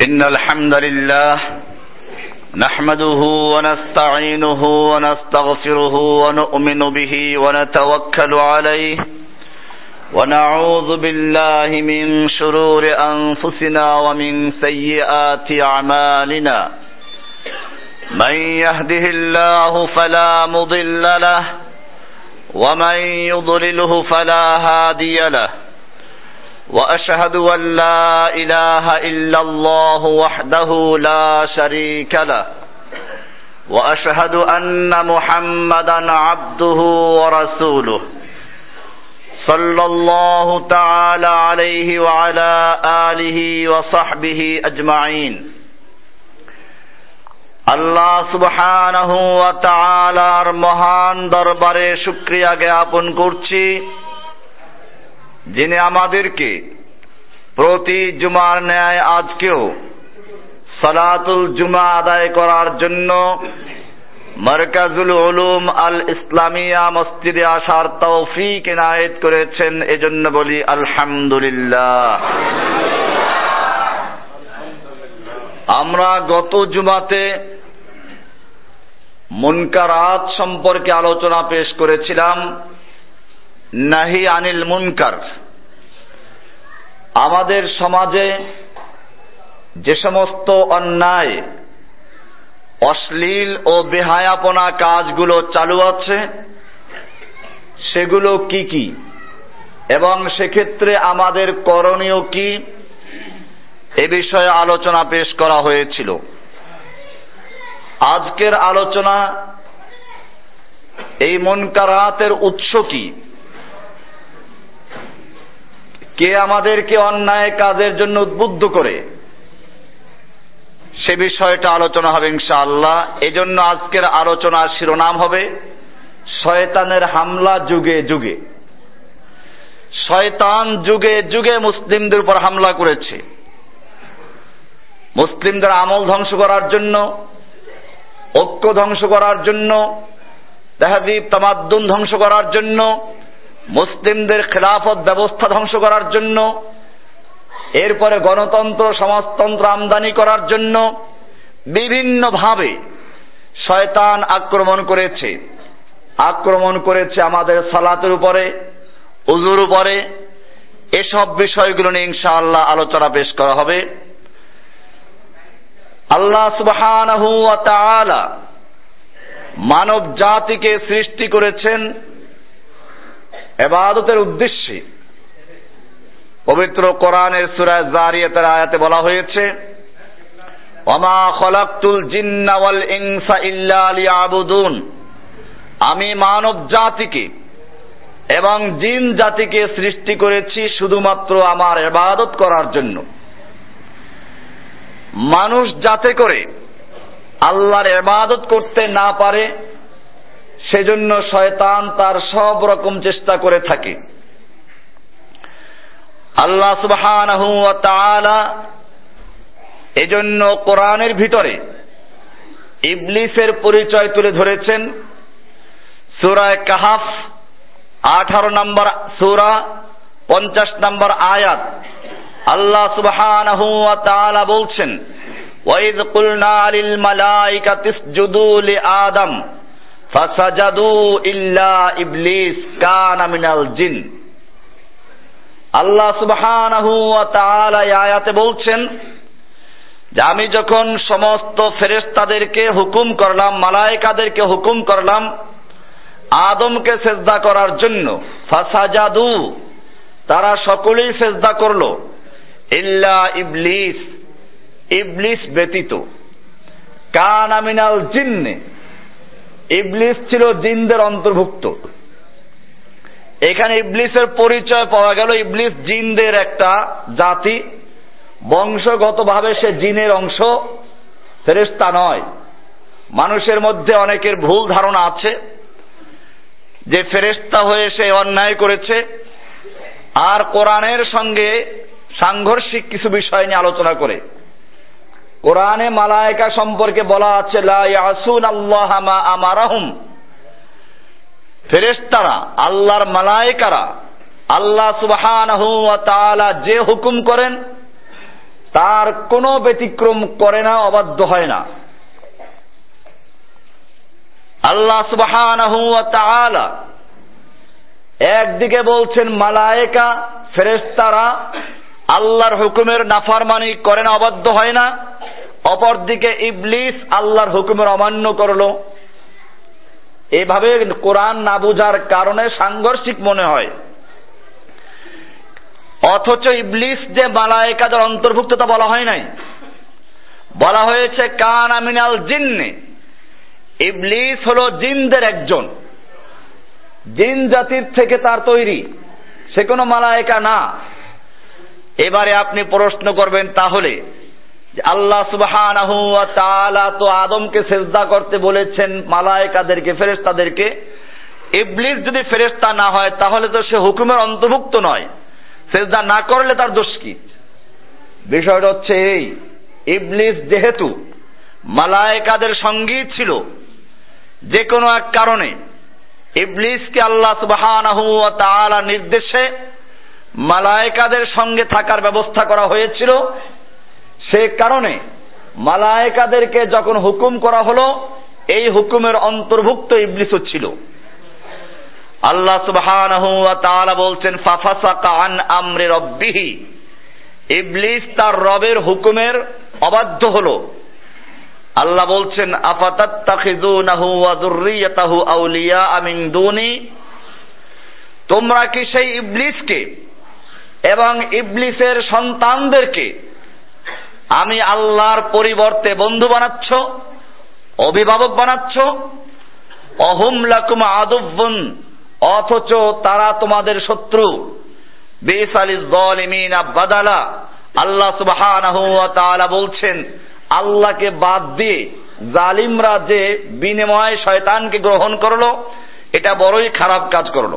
إن الحمد لله نحمده ونستعينه ونستغفره ونؤمن به ونتوكل عليه ونعوذ بالله من شرور أنفسنا ومن سيئات أعمالنا من يهده الله فلا مضل له ومن يضلله فلا هادي له وأشهد أن لا إله إلا الله وحده لا شريك له وأشهد أن محمدا عبده ورسوله صلى الله تعالى عليه وعلى آله وصحبه أجمعين আল্লাহ সুবহানাহু ওয়া তাআলার মহান দরবারে শুকরিয়া জ্ঞাপন করছি, যিনি আমাদেরকে প্রতি জুমার ন্যায় আজকেও সালাতুল জুমা আদায় করার জন্য মারকাজুল উলুম আল ইসলামিয়া মসজিদে আসার তৌফিক ইনায়েত করেছেন। এজন্য বলি আলহামদুলিল্লাহ। আমরা গত জুমাতে মুনকারাত সম্পর্কে আলোচনা পেশ করেছিলাম। নাহি আনিল মুনকার, আমাদের সমাজে যে সমস্ত অন্যায়, অশ্লীল ও বেহায়াপনা কাজগুলো চালু আছে সেগুলো কি কি এবং সেক্ষেত্রে আমাদের করণীয় কি, এ বিষয়ে আলোচনা পেশ করা হয়েছিল। আজকের আলোচনা এই মুনকারাতের উৎস কি, কে আমাদেরকে অন্যায় কাজের জন্য উদ্বুদ্ধ করে, সে বিষয়টা আলোচনা হবে ইনশাআল্লাহ। এজন্য আজকের আলোচনার শিরোনাম হবে শয়তানের হামলা যুগে যুগে। শয়তান যুগে যুগে মুসলিমদের উপর হামলা করেছে, মুসলিমদের আমল ধ্বংস করার জন্য, ঐক্য ধ্বংস করার জন্য, তাহযীব তামাদ্দুন ধ্বংস করার জন্য, মুসলিমদের খেলাফত ব্যবস্থা ধ্বংস করার জন্য, এরপরে গণতন্ত্র সমাজতন্ত্র আমদানি করার জন্য বিভিন্নভাবে শয়তান আক্রমণ করেছে আমাদের সালাতের উপরে, উযুর উপরে। এসব বিষয়গুলো নিয়ে ইনশাআল্লাহ আলোচনা পেশ করা হবে। আল্লাহ সুবহানাহু ওয়া তাআলা মানব জাতিকে সৃষ্টি করেছেন ইবাদতের উদ্দেশ্যে। পবিত্র কোরআনের সূরা যারিয়াতের আয়াতে বলা হয়েছে, ওয়ামা খালাকতুল জিন্না ওয়াল ইনসা ইল্লা লিয়াবুদুন, আমি মানব জাতিকে এবং জিন জাতিকে সৃষ্টি করেছি শুধুমাত্র আমার ইবাদত করার জন্য। মানুষ যাতে করে আল্লাহর ইবাদত করতে না পারে সেজন্য শয়তান তার সব রকম চেষ্টা করে থাকে। আল্লাহ সুবহানাহু ওয়া তাআলা এজন্য কোরআনের ভিতরে ইবলিসের পরিচয় তুলে ধরেছেন। সূরা কাহফ 18 নম্বর সূরা 50 নম্বর আয়াত আল্লাহ সুবহানাহু ওয়া তাআলা বলছেন, ওয়াইয কুলনা লিল মালাইকাতি ইসজুদু লি আদম ফাসাজাদু ইল্লা ইবলিস কানা মিনাল জিন। আল্লাহ সুবহানাহু ওয়া তাআলা এই আয়াতে বলছেন যে আমি যখন সমস্ত ফেরেশতাদেরকে হুকুম করলাম, মালায়েকাদেরকে হুকুম করলাম আদমকে সেজদা করার জন্য, ফাসাজাদু, তারা সকলেই সেজদা করলো, ইল্লা ইবলিস, ইবলিস ব্যতীত, কানা মিনাল জিন্নে, ইবলিস ছিল জিনদের অন্তর্ভুক্ত। এখানে ইবলিসের পরিচয় পাওয়া গেল, ইবলিস জিনদের একটা জাতি, বংশগতভাবে সে জিনের অংশ, ফেরেশতা নয়। মানুষের মধ্যে অনেকের ভুল ধারণা আছে যে ফেরেশতা হয়ে সে অন্যায় করেছে, আর কোরআনের সঙ্গে সাংঘর্ষিক কিছু বিষয় নিয়ে আলোচনা করে। কোরআনে মালায়েকা সম্পর্কে বলা আছে, লা ইয়াসুনাল্লাহা মা আমারাহুম, ফেরেশতারা, আল্লাহর মালায়েকারা আল্লাহ সুবহানাহু ওয়া তাআলা যে হুকুম করেন তার কোনো ব্যতিক্রম করে না, অবাধ্য হয় না। আল্লাহ সুবহানাহু ওয়া তাআলা একদিকে বলছেন মালায়েকা ফেরেশতারা আল্লাহর হুকুমের নাফরমানি করে না, অবাধ্য হয় না, অপরদিকে ইবলিস আল্লাহর হুকুমের অমান্য করলো। এভাবে কোরআন না বুঝার কারণে সাংঘর্ষিক মনে হয়, অথচ ইবলিস যে মালায়েকাদের অন্তর্ভুক্ত তা বলা হয় নাই, বলা হয়েছে কানা মিনাল জিন্নে। ইবলিস হলো জিনদের একজন, জিন জাতির থেকে তার তৈরি, সে কোনো মালায়েকা না। এবারে আপনি প্রশ্ন করবেন তাহলে যে আল্লাহ সুবহানাহু ওয়া তাআলা তো আদমকে সিজদা করতে বলেছেন মালায়েকাদেরকে, ফেরেশতাদেরকে। ইবলিস যদি ফেরেশতা না হয় তাহলে তো সে হুকুমের অন্তর্ভুক্ত নয়, সিজদা না করলে তার দোষ কি? বিষয়টা হচ্ছে এই, ইবলিস যেহেতু মালায়েকাদের সঙ্গী ছিল, যে কোনো এক কারণে ইবলিসকে আল্লাহ সুবহানাহু ওয়া তাআলা নির্দেশে মালায়েকাদের সঙ্গে থাকার ব্যবস্থা করা হয়েছিল। সে কারণে মালায়েকাদেরকে যখন হুকুম করা হলো, এই হুকুমের অন্তর্ভুক্ত ইবলিসও ছিল। আল্লাহ সুবহানাহু ওয়া তাআলা বলছেন ফাফাসাকা আন আমরি রাব্বিহি, ইবলিস তার রবের হুকুমের অবাধ্য হলো। আল্লাহ বলছেন আফাতাত্তাখিযুনাহু ওয়া যুররিয়াতাহু আউলিয়া মিন দুনি, তোমরা কি সেই ইবলিসকে এবং ইবলিসের সন্তানদেরকে আমি আল্লাহর পরিবর্তে বন্ধু বানাচ্ছ, অভিভাবক বানাচ্ছ? অহুম লাকুম আদুব্বুন, অথচ তারা তোমাদের শত্রু। বিসালিজ যালিমিনা বাদালা, আল্লাহ সুবহানাহু ওয়া তাআলা বলছেন আল্লাহকে বাদ দিয়ে জালিমরা যে বিনিময় শয়তানকে গ্রহণ করলো, এটা বড়ই খারাপ কাজ করলো।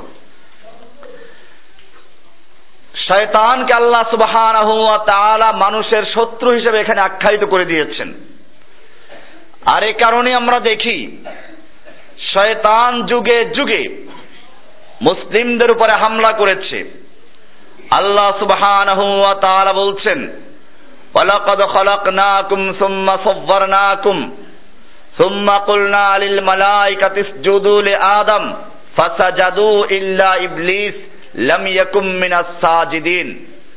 শয়তানকে আল্লাহ সুবহানাহু ওয়া তাআলা মানুষের শত্রু হিসেবে এখানে আখ্যায়িত করে দিয়েছেন। আর এই কারণে আমরা দেখি শয়তান যুগে যুগে মুসলিমদের উপরে হামলা করেছে। আল্লাহ সুবহানাহু ওয়া তাআলা বলছেন ওয়ালাকাদ খালাকনাকুম সুম্মা সাওয়ারনাকুম সুম্মা কুলনা লিল মালাইকাতি ইসজুদু লিআদম ফাসাজাদু ইল্লা ইবলিস লাম ইয়াকুম মিনাস সাজিদিন।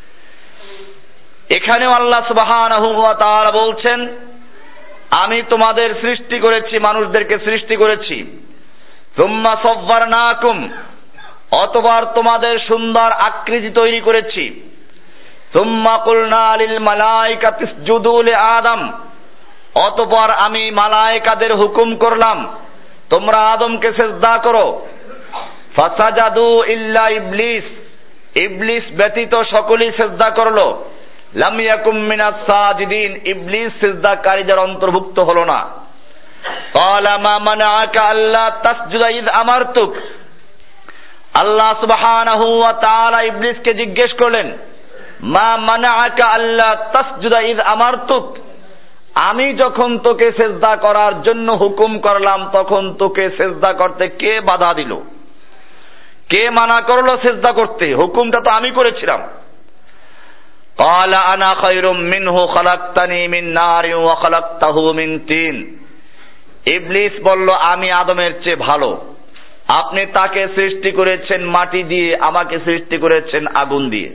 এখানেও আল্লাহ সুবহানাহু ওয়া তাআলা বলছেন আমি তোমাদের সৃষ্টি করেছি, মানুষদেরকে সৃষ্টি করেছি। সুম্মা সাওয়ারনাকুম, অতঃপর তোমাদের সুন্দর আকৃতি তৈরি করেছি। সুম্মা কুলনা লিল মালাইকাতি ইসজুদু লিআদম, অতঃপর আমি মালায়েকাদের হুকুম করলাম তোমরা আদমকে সিজদা করো। ফাসাজাদু ইল্লা ইবলিস, ইবলিস ব্যতীত সকলেই সিজদা করলো। লাম ইয়াকুম মিনাস সাজিদিন, ইবলিস সিজদাকারীদের অন্তর্ভুক্ত হলো না। ক্বালা মা মানাআকা আল্লা তাসজুদা ইয আমারতুক, আল্লাহ সুবহানাহু ওয়া তাআলা ইবলিসকে জিজ্ঞেস করলেন মা মানাআকা আল্লা তাসজুদা ইয আমারতুক, আমি যখন তোকে সিজদা করার জন্য হুকুম করলাম তখন তোকে সিজদা করতে কে বাধা দিল? কে মানা করলো সিজদা করতে? হুকুমটা তো আমি করেছিলাম। ক্বালা আনা খায়রুম মিনহু খালাকতানি মিন নারিন ওয়া খালাকতাহু মিন তিন, ইবলিস বলল আমি আদমের চেয়ে ভালো, আপনি তাকে সৃষ্টি করেছেন মাটি দিয়ে, আমাকে সৃষ্টি করেছেন আগুন দিয়ে।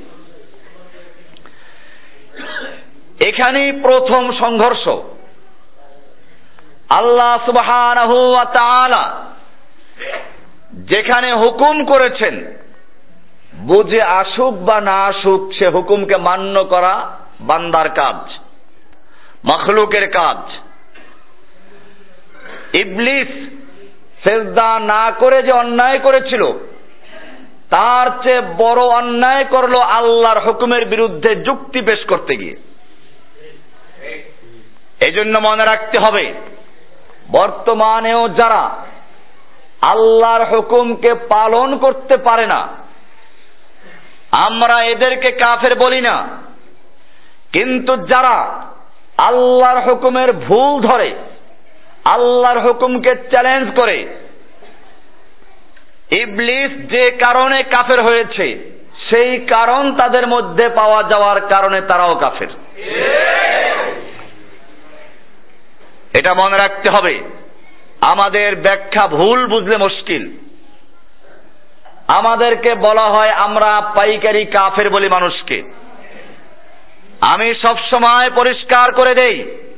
এখানেই প্রথম সংঘর্ষ। আল্লাহ সুবহানাহু ওয়া তাআলা যেখানে হুকুম করেছেন, বুঝে আসুক বা না আসুক সে হুকুমকে মান্য করা বান্দার কাজ, মাখলুকের কাজ। ইবলিস সিজদা না করে যে অন্যায় করেছিল, তার চেয়ে বড় অন্যায় করলো আল্লাহর হুকুমের বিরুদ্ধে যুক্তি পেশ করতে গিয়ে। এই জন্য মনে রাখতে হবে, বর্তমানেও যারা আল্লাহর হুকুমকে পালন করতে পারে না, আমরা এদেরকে কাফের বলি না, কিন্তু যারা আল্লাহর হুকুমের ভুল ধরে, আল্লাহর হুকুমকে চ্যালেঞ্জ করে, ইবলিস যে কারণে কাফের হয়েছে সেই কারণ তাদের মধ্যে পাওয়া যাওয়ার কারণে তারাও কাফের। এটা মনে রাখতে হবে। আমাদের ব্যাখ্যা ভুল বুঝলে মুশকিল। আমাদেরকে বলা হয় আমরা পাইকারি কাফের বলি মানুষকে। আমি সব সময় পরিষ্কার করে দেই,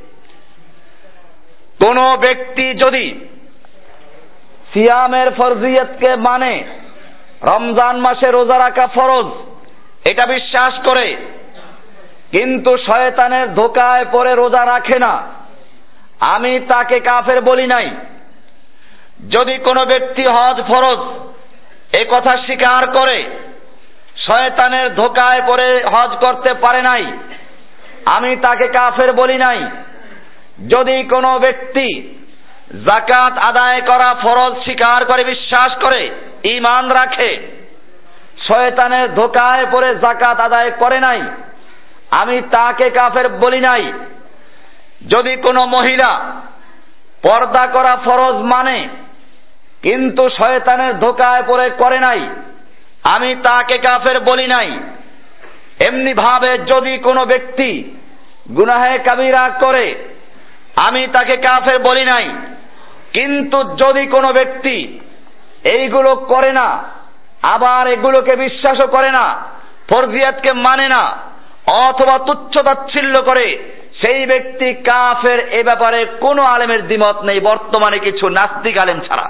কোন ব্যক্তি যদি সিয়ামের ফরজিয়তকে মানে, রমজান মাসে রোজা রাখা ফরজ এটা বিশ্বাস করে, কিন্তু শয়তানের ধোঁকায় পড়ে রোজা রাখে না, আমি তাকে কাফের বলি নাই। যদি কোনো ব্যক্তি হজ ফরজ এই কথা স্বীকার করে, শয়তানের ধোঁকায় পড়ে হজ করতে পারে নাই, আমি তাকে কাফের বলি নাই। যদি কোনো ব্যক্তি যাকাত আদায় করা ফরজ স্বীকার করে, বিশ্বাস করে, ঈমান রাখে, শয়তানের ধোঁকায় পড়ে যাকাত আদায় করে নাই, আমি তাকে কাফের বলি নাই। যদি কোনো মহিলা পর্দা করা ফরজ মানে কিন্তু শয়তানের ধোঁকায় পড়ে করে নাই, আমি তাকে কাফের বলি নাই। এমনি ভাবে যদি কোনো ব্যক্তি গুনাহে কাবিরা করে, আমি তাকে কাফের বলি নাই। কিন্তু যদি কোনো ব্যক্তি এইগুলো করে না, আবার এগুলোকে বিশ্বাসও করে না, ফরজিয়াতকে মানে না, অথবা তুচ্ছ তাচ্ছিল্য করে, সেই ব্যক্তি কাফের। এ ব্যাপারে কোনো আলেমের দ্বিমত নেই, বর্তমানে কিছু নাস্তিক আলেম ছাড়া।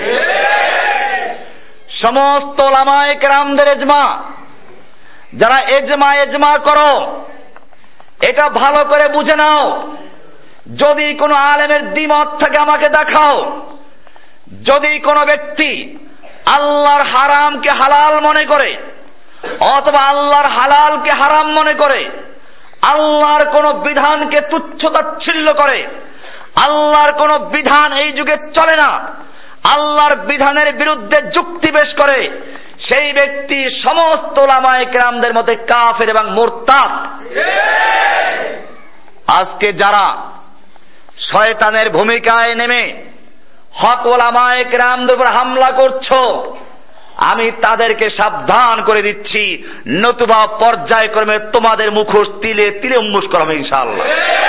সমস্ত উলামায়ে কেরামদের ইজমা। যারা এজমা করো, এটা ভালো করে বুঝে নাও। যদি কোনো আলেমের দ্বিমত থাকে আমাকে দেখাও। যদি কোনো ব্যক্তি আল্লাহর হারামকে হালাল মনে করে, অথবা আল্লাহর হালালকে হারাম মনে করে, আল্লাহর কোন বিধানকে তুচ্ছ তাচ্ছিল্য করে, আল্লাহর কোন বিধান এই যুগে চলে না, আল্লাহর বিধানের বিরুদ্ধে যুক্তি পেশ করে, সেই ব্যক্তি সমস্ত উলামায়ে কেরামদের মতে কাফের এবং মুরতাদ। আজকে যারা শয়তানের ভূমিকায় নেমে হক উলামায়ে কেরামদের উপর হামলা করছো, আমি তাদেরকে সাবধান করে দিচ্ছি, নতুবা পর্যায়ক্রমে তোমাদের মুখোশ তিলে তিলে উন্মোষ করা হবে ইনশাআল্লাহ।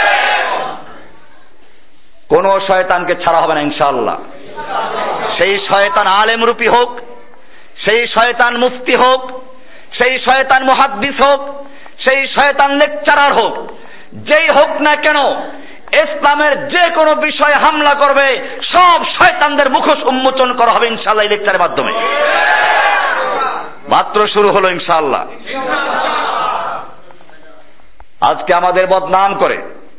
কোন শয়তানকে ছাড়া হবে না ইনশাআল্লাহ। সেই শয়তান আলেম রূপী হোক, সেই শয়তান মুফতি হোক, সেই শয়তান মুহাদ্দিস হোক, সেই শয়তান লেকচারার হোক, যেই হোক না কেন, ইসলামের যে কোনো বিষয়ে হামলা করবে, সব শয়তানদের মুখোশ উন্মোচন করা হবে ইনশাআল্লাহ এই লেকচারের মাধ্যমে। মাত্র শুরু হলো ইনশাআল্লাহ। আজকে আমাদের বদনাম করে।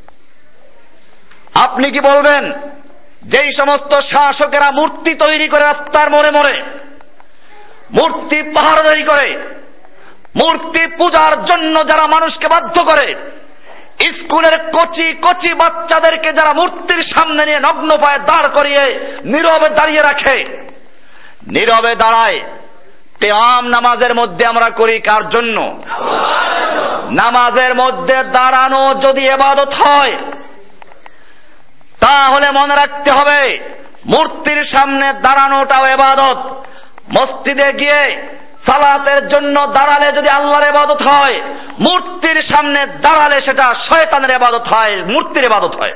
আপনি কি বলবেন, যেই সমস্ত শাসকেরা মূর্তি তৈরি করে রাস্তার মোড়ে মোড়ে, মূর্তি পাহাড় তৈরি করে, মূর্তি পূজার জন্য যারা মানুষকে বাধ্য করে, স্কুলের কচি কচি বাচ্চাদেরকে যারা মূর্তির সামনে নিয়ে নগ্ন পায়ে দাঁড় করিয়ে নীরবে দাঁড়িয়ে রাখে, নীরবে দাঁড়ায়, কিয়াম নামাজের মধ্যে আমরা করি কার জন্য? নামাজের মধ্যে দাঁড়ানো যদি ইবাদত হয়, তাহলে মনে রাখতে হবে মূর্তির সামনে দাঁড়ানোটাও ইবাদত। মসজিদে গিয়ে সালাতের জন্য দাঁড়ালে যদি আল্লাহর ইবাদত হয়, মূর্তির সামনে দাঁড়ালে সেটা শয়তানের ইবাদত হয়, মূর্তির ইবাদত হয়।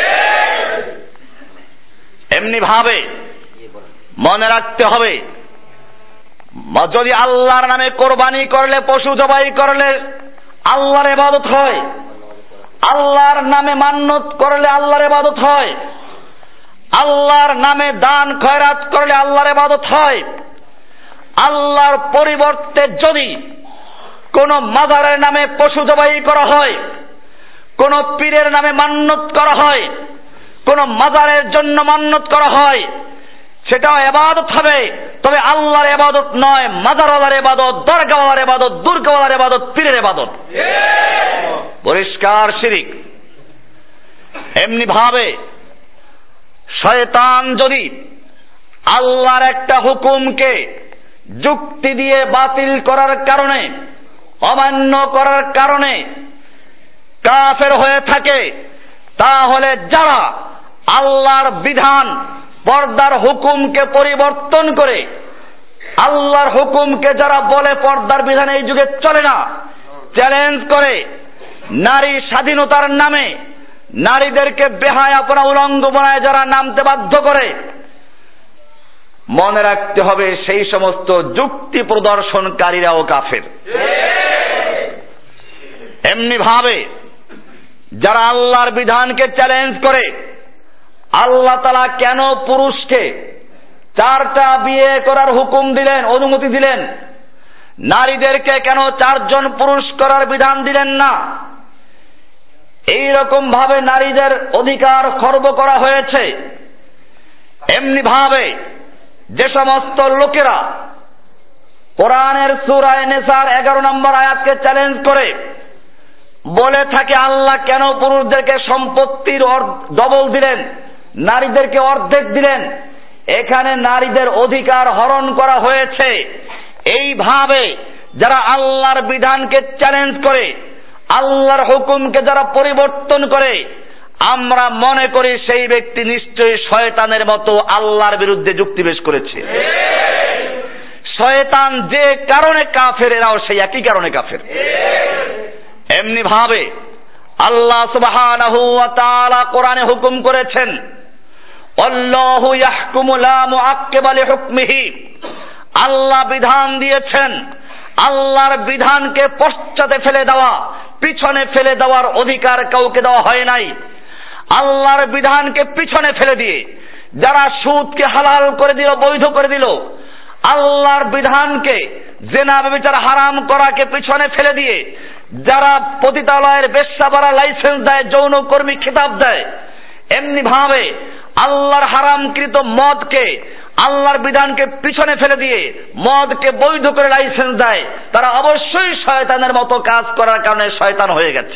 এমনি ভাবে মনে রাখতে হবে, যদি আল্লাহর নামে কোরবানি করলে, পশু জবাই করলে আল্লাহর ইবাদত হয়, আল্লাহর নামে মান্নত করলে আল্লাহর ইবাদত হয়, আল্লাহর নামে দান খয়রাত করলে আল্লাহর ইবাদত হয়। আল্লাহর পরিবর্তে যদি কোন মাজারের নামে পশু জবাই করা হয়, কোন পীরের নামে মান্নত করা হয়, কোন মাজারের জন্য মান্নত করা হয়, সেটাও ইবাদত হবে, তবে আল্লাহর ইবাদত নয়, মাজারওয়ালার ইবাদত, দরগাওয়ালার ইবাদত, দুর্গাওয়ালার ইবাদত, পীরের ইবাদত। পরিষ্কার শিরিক। এমনি ভাবে শয়তান যদি আল্লাহর একটা হুকুমকে যুক্তি দিয়ে বাতিল করার কারণে, অমান্য করার কারণে কাফের হয়ে থাকে, তাহলে যারা আল্লাহর বিধান, পর্দার হুকুমকে পরিবর্তন করে, আল্লাহর হুকুমকে যারা বলে পর্দার বিধান এই যুগে চলে না, চ্যালেঞ্জ করে, নারী স্বাধীনতার নামে নারীদেরকে বেহায়াপনা উলঙ্গ বানায় যারা নামতে বাধ্য করে, মনে রাখতে হবে সেই সমস্ত যুক্তি প্রদর্শনকারীরাও কাফের। এমনি ভাবে যারা আল্লাহর বিধানকে চ্যালেঞ্জ করে, আল্লাহ তাআলা কেন পুরুষকে 4টা বিয়ে করার হুকুম দিলেন, অনুমতি দিলেন, নারীদেরকে কেন 4 জন পুরুষ করার বিধান দিলেন না, এই রকম ভাবে নারীদের অধিকার খর্ব করা হয়েছে। এমনি ভাবে যে সমস্ত লোকেরা কোরআনের সূরা নিসার 11 নম্বর আয়াতকে চ্যালেঞ্জ করে বলে থাকে আল্লাহ কেন পুরুষদেরকে সম্পত্তির ডবল দিলেন, নারীদেরকে অর্ধেক দিলেন, এখানে নারীদের অধিকার হরণ করা হয়েছে, এইভাবে যারা আল্লাহর বিধানকে চ্যালেঞ্জ করে, আল্লাহর হুকুমকে যারা পরিবর্তন করে, আমরা মনে করি সেই ব্যক্তি নিশ্চয়ই শয়তানের মতো আল্লাহর বিরুদ্ধে যুক্তি পেশ করেছে। শয়তান যে কারণে কাফের, এরাও সেই একই কারণে কাফের। এমনি ভাবে আল্লাহ সুবহানাহু ওয়া তাআলা কোরআনে হুকুম করেছেন, আল্লাহু ইয়াহকুমু লা মুআক্কিবা লিহুকমিহি, আল্লাহ বিধান দিয়েছেন, আল্লাহর বিধানকে পশ্চাতে ফেলে দেওয়া, পিছনে ফেলে দেওয়ার অধিকার কাউকে দেওয়া হয় নাই। আল্লাহর বিধানকে পিছনে ফেলে দিয়ে যারা সুদকে হালাল করে দিল, বৈধ করে দিল, আল্লাহর বিধানকে জিনা ব্যভিচার হারাম করাকে পিছনে ফেলে দিয়ে যারা পতিতালয়ের বেশ্যাপাড়া লাইসেন্স দেয়, যৌনকর্মী খেতাব দেয়, এমনি ভাবে আল্লাহর হারামকৃত মদকে, আল্লাহর বিধানকে পিছনে ফেলে দিয়ে মদকে বৈধ করে লাইসেন্স দেয়, তারা অবশ্যই শয়তানের মতো কাজ করার কারণে শয়তান হয়ে গেছে।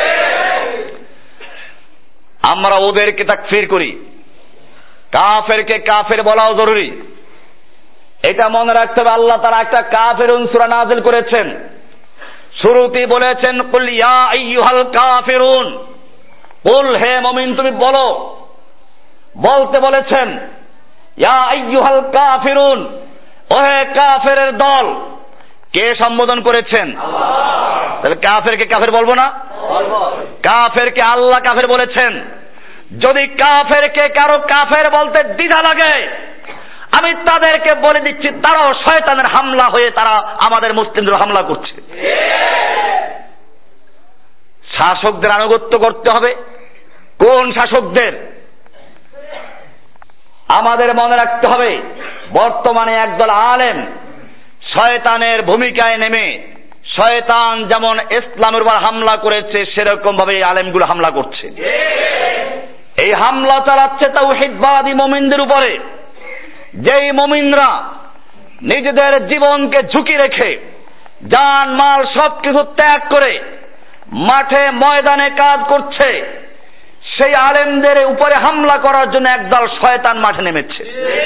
আমরা ওদেরকে তাকফির করি, কাফেরকে কাফের বলাও জরুরি, এটা মনে রাখতে হবে। আল্লাহ তাআলা একটা কাফিরুন সূরা নাযিল করেছেন, শুরুতেই বলেছেন কুল ইয়া আইয়ুহাল কাফিরুন, কুল হে মুমিন তুমি বলো, বলতে বলেছেন ইয়া আইয়ুহাল কাফিরুন, ও হে কাফেরের দল। কে সম্বোধন করেছেন? আল্লাহ। তাহলে কাফেরকে কাফের বলবো না? বলবো। কাফেরকে আল্লাহ কাফের বলেছেন। যদি কাফেরকে কারো কাফের বলতে দ্বিধা লাগে, আমি তাদেরকে বলে দিচ্ছি তারাও শয়তানের হামলা হয়ে তারা আমাদের মুসলিমদের হামলা করছে। শাসকদের আনুগত্য করতে হবে। কোন শাসকদের? আমাদের মনে রাখতে হবে বর্তমানে একদল আলেম শয়তানের ভূমিকায় নেমে, শয়তান যেমন ইসলামের উপর হামলা করেছে সেরকম ভাবে এই আলেমগুলো হামলা করছে। এই হামলা চালাচ্ছে তাওহীদবাদী মুমিনদের উপরে, যেই মুমিনরা নিজেদের জীবনকে ঝুঁকি রেখে জান মাল সবকিছু ত্যাগ করে মাঠে ময়দানে কাজ করছে, সেই আলেমদের উপরে হামলা করার জন্য একদল শয়তান মাঠে নেমেছে।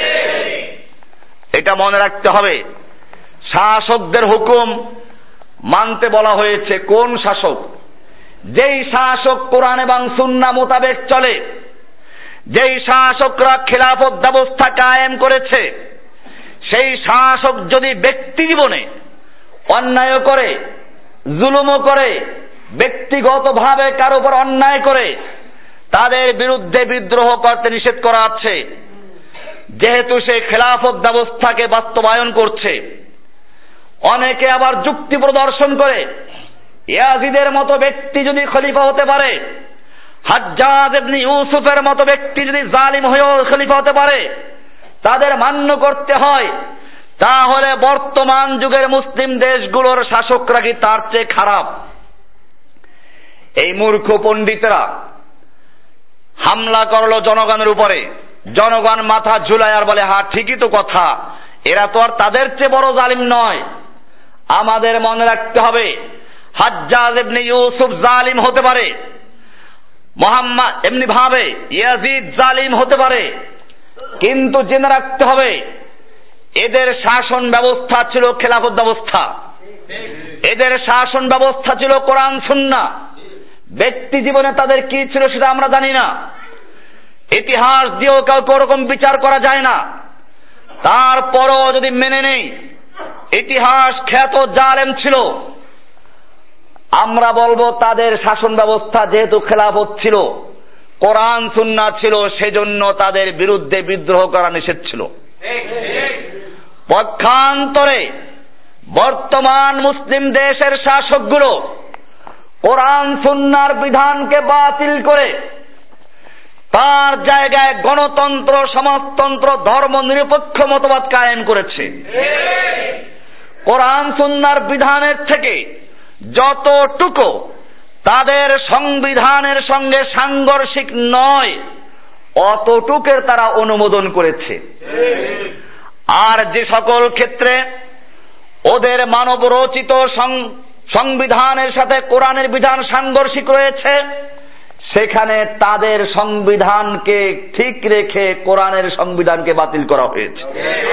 এটা মনে রাখতে হবে। শাসকদের হুকুম মানতে বলা হয়েছে। কোন শাসক? যেই শাসক কোরআন এবং সুন্নাহ মোতাবেক চলে, যেই শাসকরা খেলাফত ব্যবস্থা কায়েম করেছে, সেই শাসক যদি ব্যক্তি জীবনে অন্যায় করে, জুলুমও করে, ব্যক্তিগতভাবে কারো উপর অন্যায় করে, তাদের বিরুদ্ধে বিদ্রোহ করতে নিষেধ করা আছে। যেহেতু সে খেলাফত ব্যবস্থাকে বাস্তবায়ন করছে, অনেকে আবার যুক্তি প্রদর্শন করে ইয়াজিদের মতো ব্যক্তি যদি খলিফা হতে পারে, হাজ্জাজ ইবনে ইউসুফের মতো ব্যক্তি যদি জালিম হয়েও খলিফা হতে পারে, তাদের মান্য করতে হয়। তাহলে বর্তমান যুগের মুসলিম দেশগুলোর শাসকরা কি তার চেয়ে খারাপ? এই মূর্খ পণ্ডিতরা হামলা করলো জনগণের উপরে, জনগণ মাথা ঝুলায় আর বলে হ্যাঁ ঠিকই তো কথা, এরা তো আর তাদের চেয়ে বড় জালিম নয়। আমাদের মনে রাখতে হবে হাজ্জাজ ইবনে ইউসুফ জালিম হতে পারে, মুহাম্মদ এমনি ভাবে ইয়াজিদ জালিম হতে পারে, কিন্তু জেনে রাখতে হবে এদের শাসন ব্যবস্থা ছিল খেলাফত ব্যবস্থা, এদের শাসন ব্যবস্থা ছিল কোরআন সুন্নাহ। ব্যক্তি জীবনে তাদের কি ছিল সেটা আমরা জানি না, ইতিহাস দিয়েও কাউকে ওরকম বিচার করা যায় না। তারপরও যদি মেনে নেই ইতিহাস খ্যাত জালেম ছিল, আমরা বলবো তাদের শাসন ব্যবস্থা যেহেতু খেলাফত ছিল, কোরআন সুন্নাহ ছিল, সেজন্য তাদের বিরুদ্ধে বিদ্রোহ করা নিষেধ ছিল। পক্ষান্তরে বর্তমান মুসলিম দেশের শাসকগুলো কোরআন সুন্নাহর বিধানকে বাতিল করে তার জায়গায় গণতন্ত্র, সমাজতন্ত্র, ধর্ম নিরপেক্ষ মতবাদ কায়েম করেছে। কোরআন সুন্নাহর বিধানের থেকে যতটুকু তাদের সংবিধানের সঙ্গে সাংঘর্ষিক নয় অতটুকের তারা অনুমোদন করেছে। আর যে সকল ক্ষেত্রে ওদের মানব রচিত সংবিধানের সাথে কোরআনের বিধান সাংঘর্ষিক রয়েছে, সেখানে তাদের সংবিধানকে ঠিক রেখে কোরআনের সংবিধানকে বাতিল করা হয়েছে।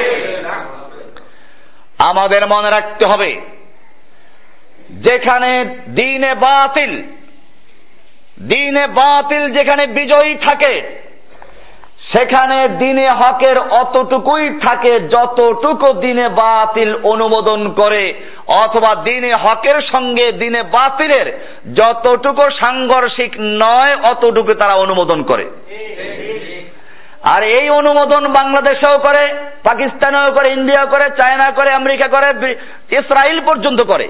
আমাদের মনে রাখতে হবে, যেখানে দ্বীনে বাতিল যেখানে বিজয়ী থাকে, সেখানে দ্বীনে হকের অতটুকুই থাকে যতটুকু দ্বীনে বাতিল অনুমোদন করে, অথবা দ্বীনে হকের সঙ্গে দ্বীনে বাতিলের যতটুকু সাংঘর্ষিক নয় অতটুকু তারা অনুমোদন করে। আর এই অনুমোদন বাংলাদেশেও করে, পাকিস্তানেও করে, ইন্ডিয়া করে, চায়না করে, আমেরিকা করে, ইসরায়েল পর্যন্ত করে,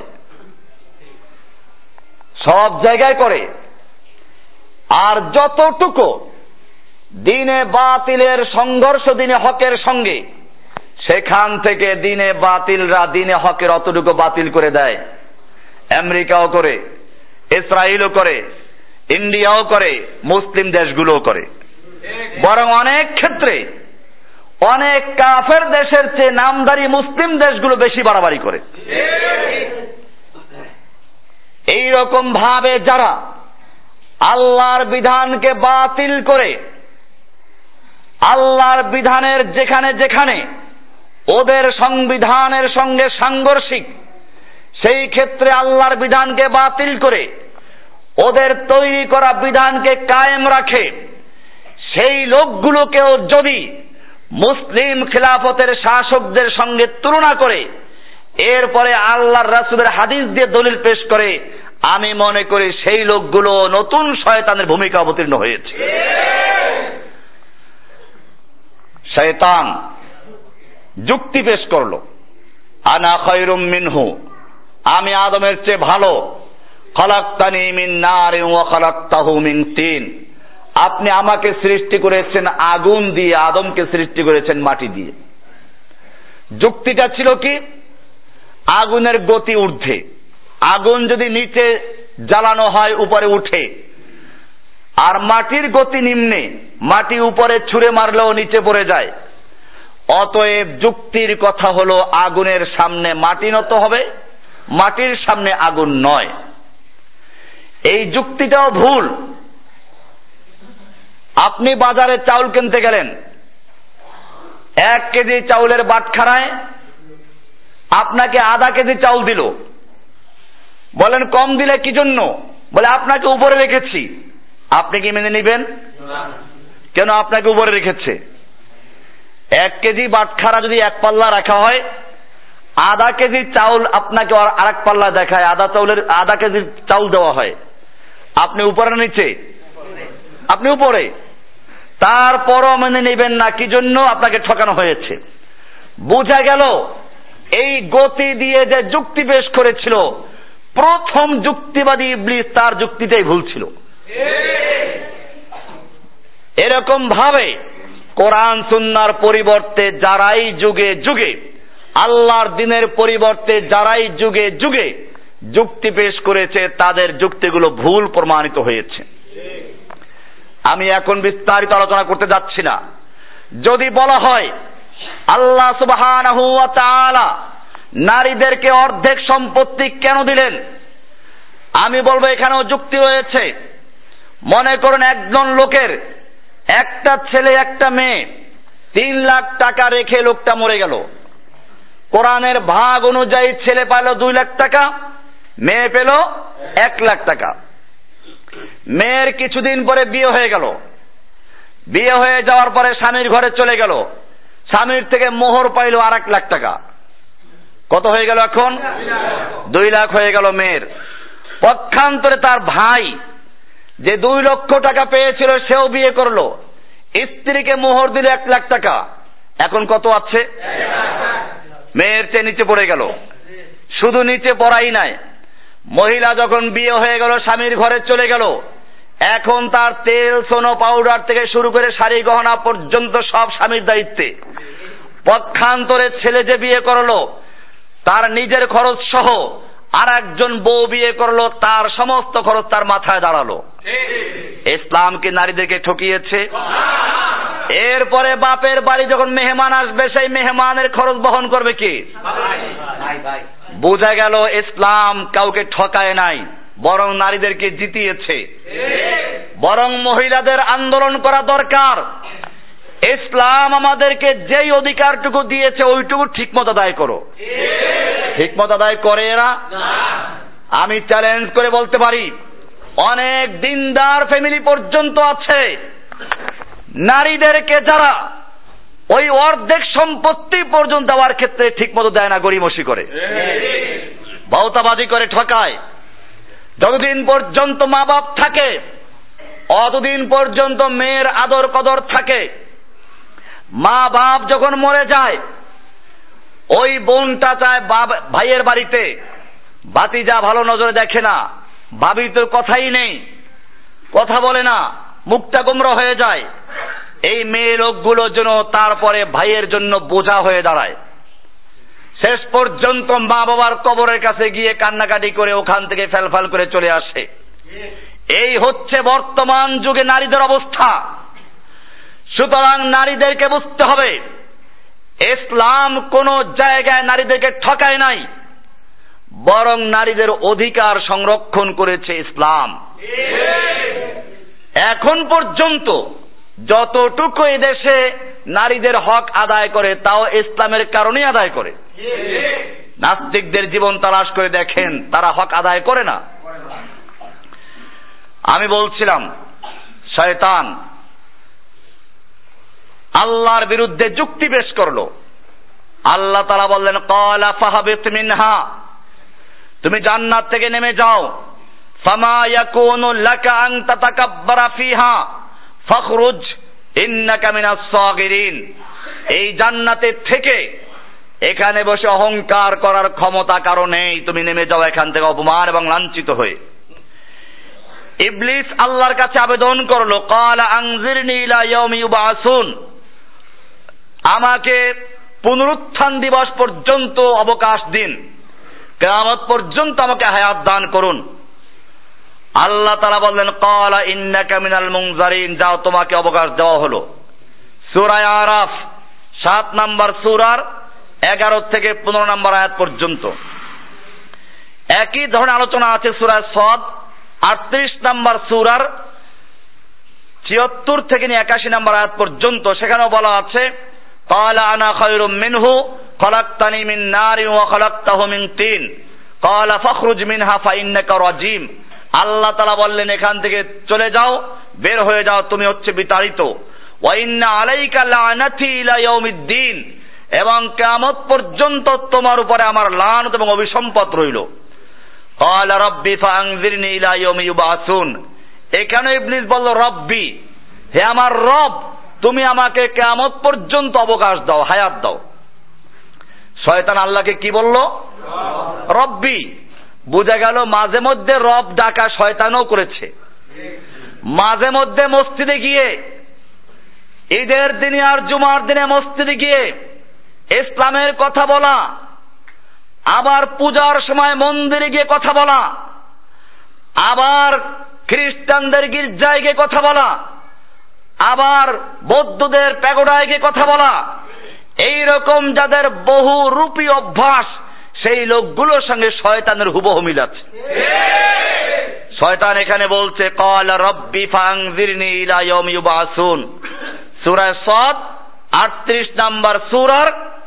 সব জায়গায় করে। আর যতটুকু দ্বীনে বাতিলের সংঘর্ষ দ্বীনে হকের সঙ্গে, সেখান থেকে দ্বীনে বাতিলরা দ্বীনে হকের অতটুকু বাতিল করে দেয়। আমেরিকাও করে, ইসরায়েলও করে, ইন্ডিয়াও করে, মুসলিম দেশগুলোও করে। বরং অনেক ক্ষেত্রে অনেক কাফের দেশের চেয়ে নামধারী মুসলিম দেশগুলো বেশি বাড়াবাড়ি করে। এই রকম ভাবে যারা আল্লাহর বিধানকে বাতিল করে, আল্লাহর বিধানের যেখানে যেখানে ওদের সংবিধানের সঙ্গে সাংঘর্ষিক, সেই ক্ষেত্রে আল্লাহর বিধানকে বাতিল করে ওদের তৈরি করা বিধানকে কায়েম রাখে, সেই লোকগুলোকেও যদি মুসলিম খিলাফতের শাসকদের সঙ্গে তুলনা করে এরপরে আল্লাহর রাসূলের হাদিস দিয়ে দলিল পেশ করে, আমি মনে করি সেই লোকগুলো নতুন শয়তানের ভূমিকা অবতীর্ণ হয়েছে। শয়তান যুক্তি পেশ করলো, আনা খায়রুম মিনহু, আমি আদমের চেয়ে ভালো, খালাকতানি মিন নারিন ওয়া খালাকতাহু মিন তিন, আপনি আমাকে সৃষ্টি করেছেন আগুন দিয়ে, আদমকে সৃষ্টি করেছেন মাটি দিয়ে। যুক্তিটা ছিল কি? আগুনের গতি ঊর্ধ্বে, আগুন যদি নিচে জ্বালানো হয় উপরে উঠে, আর মাটির গতি নিম্নে, মাটি উপরে ছুঁড়ে মারলেও নিচে পড়ে যায়। অতএব যুক্তির কথা হলো আগুনের সামনে মাটি নত হবে, মাটির সামনে আগুন নয়। এই যুক্তিটাও ভুল। আপনি বাজারে চাউল কিনতে গেলেন, 1 কেজি চাউলের বাটখারায় আপনাকে আধা কেজি চাউল দিল, বলেন কম দিলে কি জন্য? বলে আপনাকে উপরে রেখেছি। আপনি কি মেনে নেবেন? কেন আপনাকে উপরে রেখেছে? 1 কেজি বাটখারা যদি 1 পাল্লা রাখা হয়, আধা কেজি চাউল আপনাকে আরেক পাল্লা দেখায়, আধা কেজি চাউল দেওয়া হয়, আপনি উপরে নিচে? আপনি উপরে। তারপরও মেনে নেবেন না, কি জন্য? আপনাকে ঠকানো হয়েছে। বোঝা গেল এই গতি দিয়ে যে যুক্তি পেশ করেছিল প্রথম যুক্তিবাদী ইবলিস, তার যুক্তিটাই ভুল ছিল। এরকম ভাবে কোরআন সুন্নাহর পরিবর্তে যারাই যুগে যুগে, আল্লাহর দ্বীনের পরিবর্তে যারাই যুগে যুগে যুক্তি পেশ করেছে, তাদের যুক্তিগুলো ভুল প্রমাণিত হয়েছে। আমি এখন বিস্তারিত আলোচনা করতে যাচ্ছি না। যদি বলা হয় আল্লাহ সুবহানাহু ওয়া তাআলা নারীদেরকে অর্ধেক সম্পত্তি কেন দিলেন, আমি বলবো এখানেও যুক্তি রয়েছে। মনে করুন একজন লোকের একটা ছেলে একটা মেয়ে, 3 লাখ টাকা রেখে লোকটা মরে গেল। কোরআনের ভাগ অনুযায়ী ছেলে পেল 2 লাখ টাকা, মেয়ে পেল 1 লাখ টাকা। মেয়ের কিছুদিন পরে বিয়ে হয়ে গেল। বিয়ে হয়ে যাওয়ার পরে স্বামীর ঘরে চলে গেল, স্বামীর থেকে মোহর পাইল 1 লাখ টাকা। কত হয়ে গেল এখন? 2 লাখ হয়ে গেল মেয়ের। পক্ষান্তরে তার ভাই যে 2 লক্ষ টাকা পেয়েছিল সেও বিয়ে করলো, স্ত্রীকে মোহর দিল 1 লাখ টাকা, এখন কত আছে? মেয়ের চেয়ে নিচে পড়ে গেল। শুধু নিচে পড়াই নাই, মহিলা যখন বিয়ে হয়ে গেল, স্বামীর ঘরে চলে গেল, এখন তার তেল সোনো পাউডার থেকে শুরু করে শাড়ি গহনা পর্যন্ত সব স্বামীর দায়িত্বে। পক্ষান্তরে ছেলে যে বিয়ে করলো তার নিজের খরচ সহ আর একজন বউ বিয়ে করলো, তার সমস্ত খরচ তার মাথায় দাঁড়ালো। ইসলাম কি নারীদেরকে ঠকিয়েছে? এরপরে বাপের বাড়ি যখন মেহমান আসবে, সেই মেহমানের খরচ বহন করবে কি? বোঝা গেল ইসলাম কাউকে ঠকায় নাই, বরং নারীদেরকে জিতিয়েছে। বরং মহিলাদের আন্দোলন করা দরকার। ইসলাম আমাদেরকে যেই অধিকারটুকু দিয়েছে ওইটুকু ঠিকমতো আদায় করো। ঠিকমতো আদায় করে এরা? আমি চ্যালেঞ্জ করে বলতে পারি, অনেক দিনদার ফ্যামিলি পর্যন্ত আছে নারীদেরকে যারা ওই অর্ধেক সম্পত্তি পর্যন্ত দেওয়ার ক্ষেত্রে ঠিকমতো দেয় না, গড়িমসি করে, বাউতাবাজি করে, ঠকায়। যতদিন পর্যন্ত মা বাপ থাকে অতদিন পর্যন্ত মেয়ের আদর কদর থাকে। মা বাপ যখন মরে যায়, ওই বোনটা চায় ভাইয়ের বাড়িতে, ভাতিজা ভালো নজরে দেখে না, ভাবি তো কথাই নেই, কথা বলে না, মুখটা গোমরা হয়ে যায়। এই মেয়ে লোকগুলোর জন্য তারপরে ভাইয়ের জন্য বোঝা হয়ে দাঁড়ায়। শেষ পর্যন্ত মা বাবার কবরের কাছে গিয়ে কান্নাকাটি করে ওখান থেকে ফেলফাল করে চলে আসে। এই হচ্ছে বর্তমান যুগে নারীদের অবস্থা। সুতরাং নারীদেরকে বুঝতে হবে, ইসলাম কোন জায়গায় নারীদেরকে ঠকায় নাই, বরং নারীদের অধিকার সংরক্ষণ করেছে ইসলাম। এখন পর্যন্ত যতটুকু এই দেশে নারীদের হক আদায় করে তাও ইসলামের কারণেই আদায় করে। নাস্তিকদের জীবন তালাশ করে দেখেন, তারা হক আদায় করে না। আমি বলছিলাম শয়তান আল্লাহর বিরুদ্ধে যুক্তি পেশ করলো। আল্লাহ তাআলা বললেন, ক্বালা ফাহাবিত মিনহা, তুমি জান্নাত থেকে নেমে যাও। ফামা ইয়াকুনু লাকা আন তাতাকাব্বারা ফিহা ফাখরুজ ইন্নাকা মিনাস সাগিরিন। এই জান্নাতের থেকে এখানে বসে অহংকার করার ক্ষমতা কারো নেই, তুমি নেমে যাও এখান থেকে অপমান এবং লাঞ্ছিত হয়ে। ইবলিস আল্লাহর কাছে আবেদন করলো, ক্বালা আনজিরনি ইলা ইয়াউমি ইউবাসুন, আমাকে পুনরুত্থান দিবস পর্যন্ত অবকাশ দিন, কিয়ামত পর্যন্ত আমাকে হায়াত দান করুন। আল্লাহ তাআলা বললেন, ক্বালা ইন্নাকা মিনাল মুনজারিন, যাও তোমাকে অবকাশ দেওয়া হলো। সূরা আরাফ 7 নম্বর সূরার 11 থেকে 15 নম্বর আয়াত পর্যন্ত। একই ধরনের আলোচনা আছে সূরা সদ 38 নম্বর সূরার 76 থেকে 81 নম্বর আয়াত পর্যন্ত। সেখানেও বলা আছে, ক্বালা আনা খায়রুম মিনহু খলাকতানি মিন নারিন ওয়া খলাকতাহু মিন তিন ক্বালা ফাখরুজ মিনহা ফাইন্নাকা রাজিম। আল্লাহ তাআলা বললেন, এখান থেকে চলে যাও, বের হয়ে যাও, তুমি হচ্ছে বিতাড়িত। ওয়া ইন্না আলাইকা লানাতি ইলা ইয়াউমিদ্দিন, এবং কিয়ামত পর্যন্ত তোমার উপরে আমার লানত এবং অভিসম্পদ রইল। ক্বালা রাব্বি ফাআনজিরনি ইলা ইয়াউমি ইউবাসুন। এখানে ইবলিস বলল, রব্বি, হে আমার রব, তুমি আমাকে কিয়ামত পর্যন্ত অবকাশ দাও, হায়াত দাও। শয়তান আল্লাহকে কি বলল? রব্বি। বোঝা গেল মাঝে মধ্যে রব ডাকা শয়তানও করেছে। মাঝে মধ্যে মসজিদে গিয়ে, ঈদের দিনে আর জুমার দিনে মসজিদে গিয়ে ইসলামের কথা বলা, আবার পূজার সময় মন্দিরে গিয়ে কথা বলা, আবার খ্রিস্টানদের গির্জায় গিয়ে কথা বলা, আবার বৌদ্ধদের প্যাগোডায় গিয়ে কথা বলা, এইরকম যাদের বহু রূপী অভ্যাস, সেই লোকগুলোর সঙ্গে শয়তানের হুবহু মিল আছে। শয়তান এখানে বলছে, ক্বালা রাব্বি ফাআনজিরনি ইলা ইয়াউমি ইউবাসুন। সূরা সদ 38 নম্বর সূরার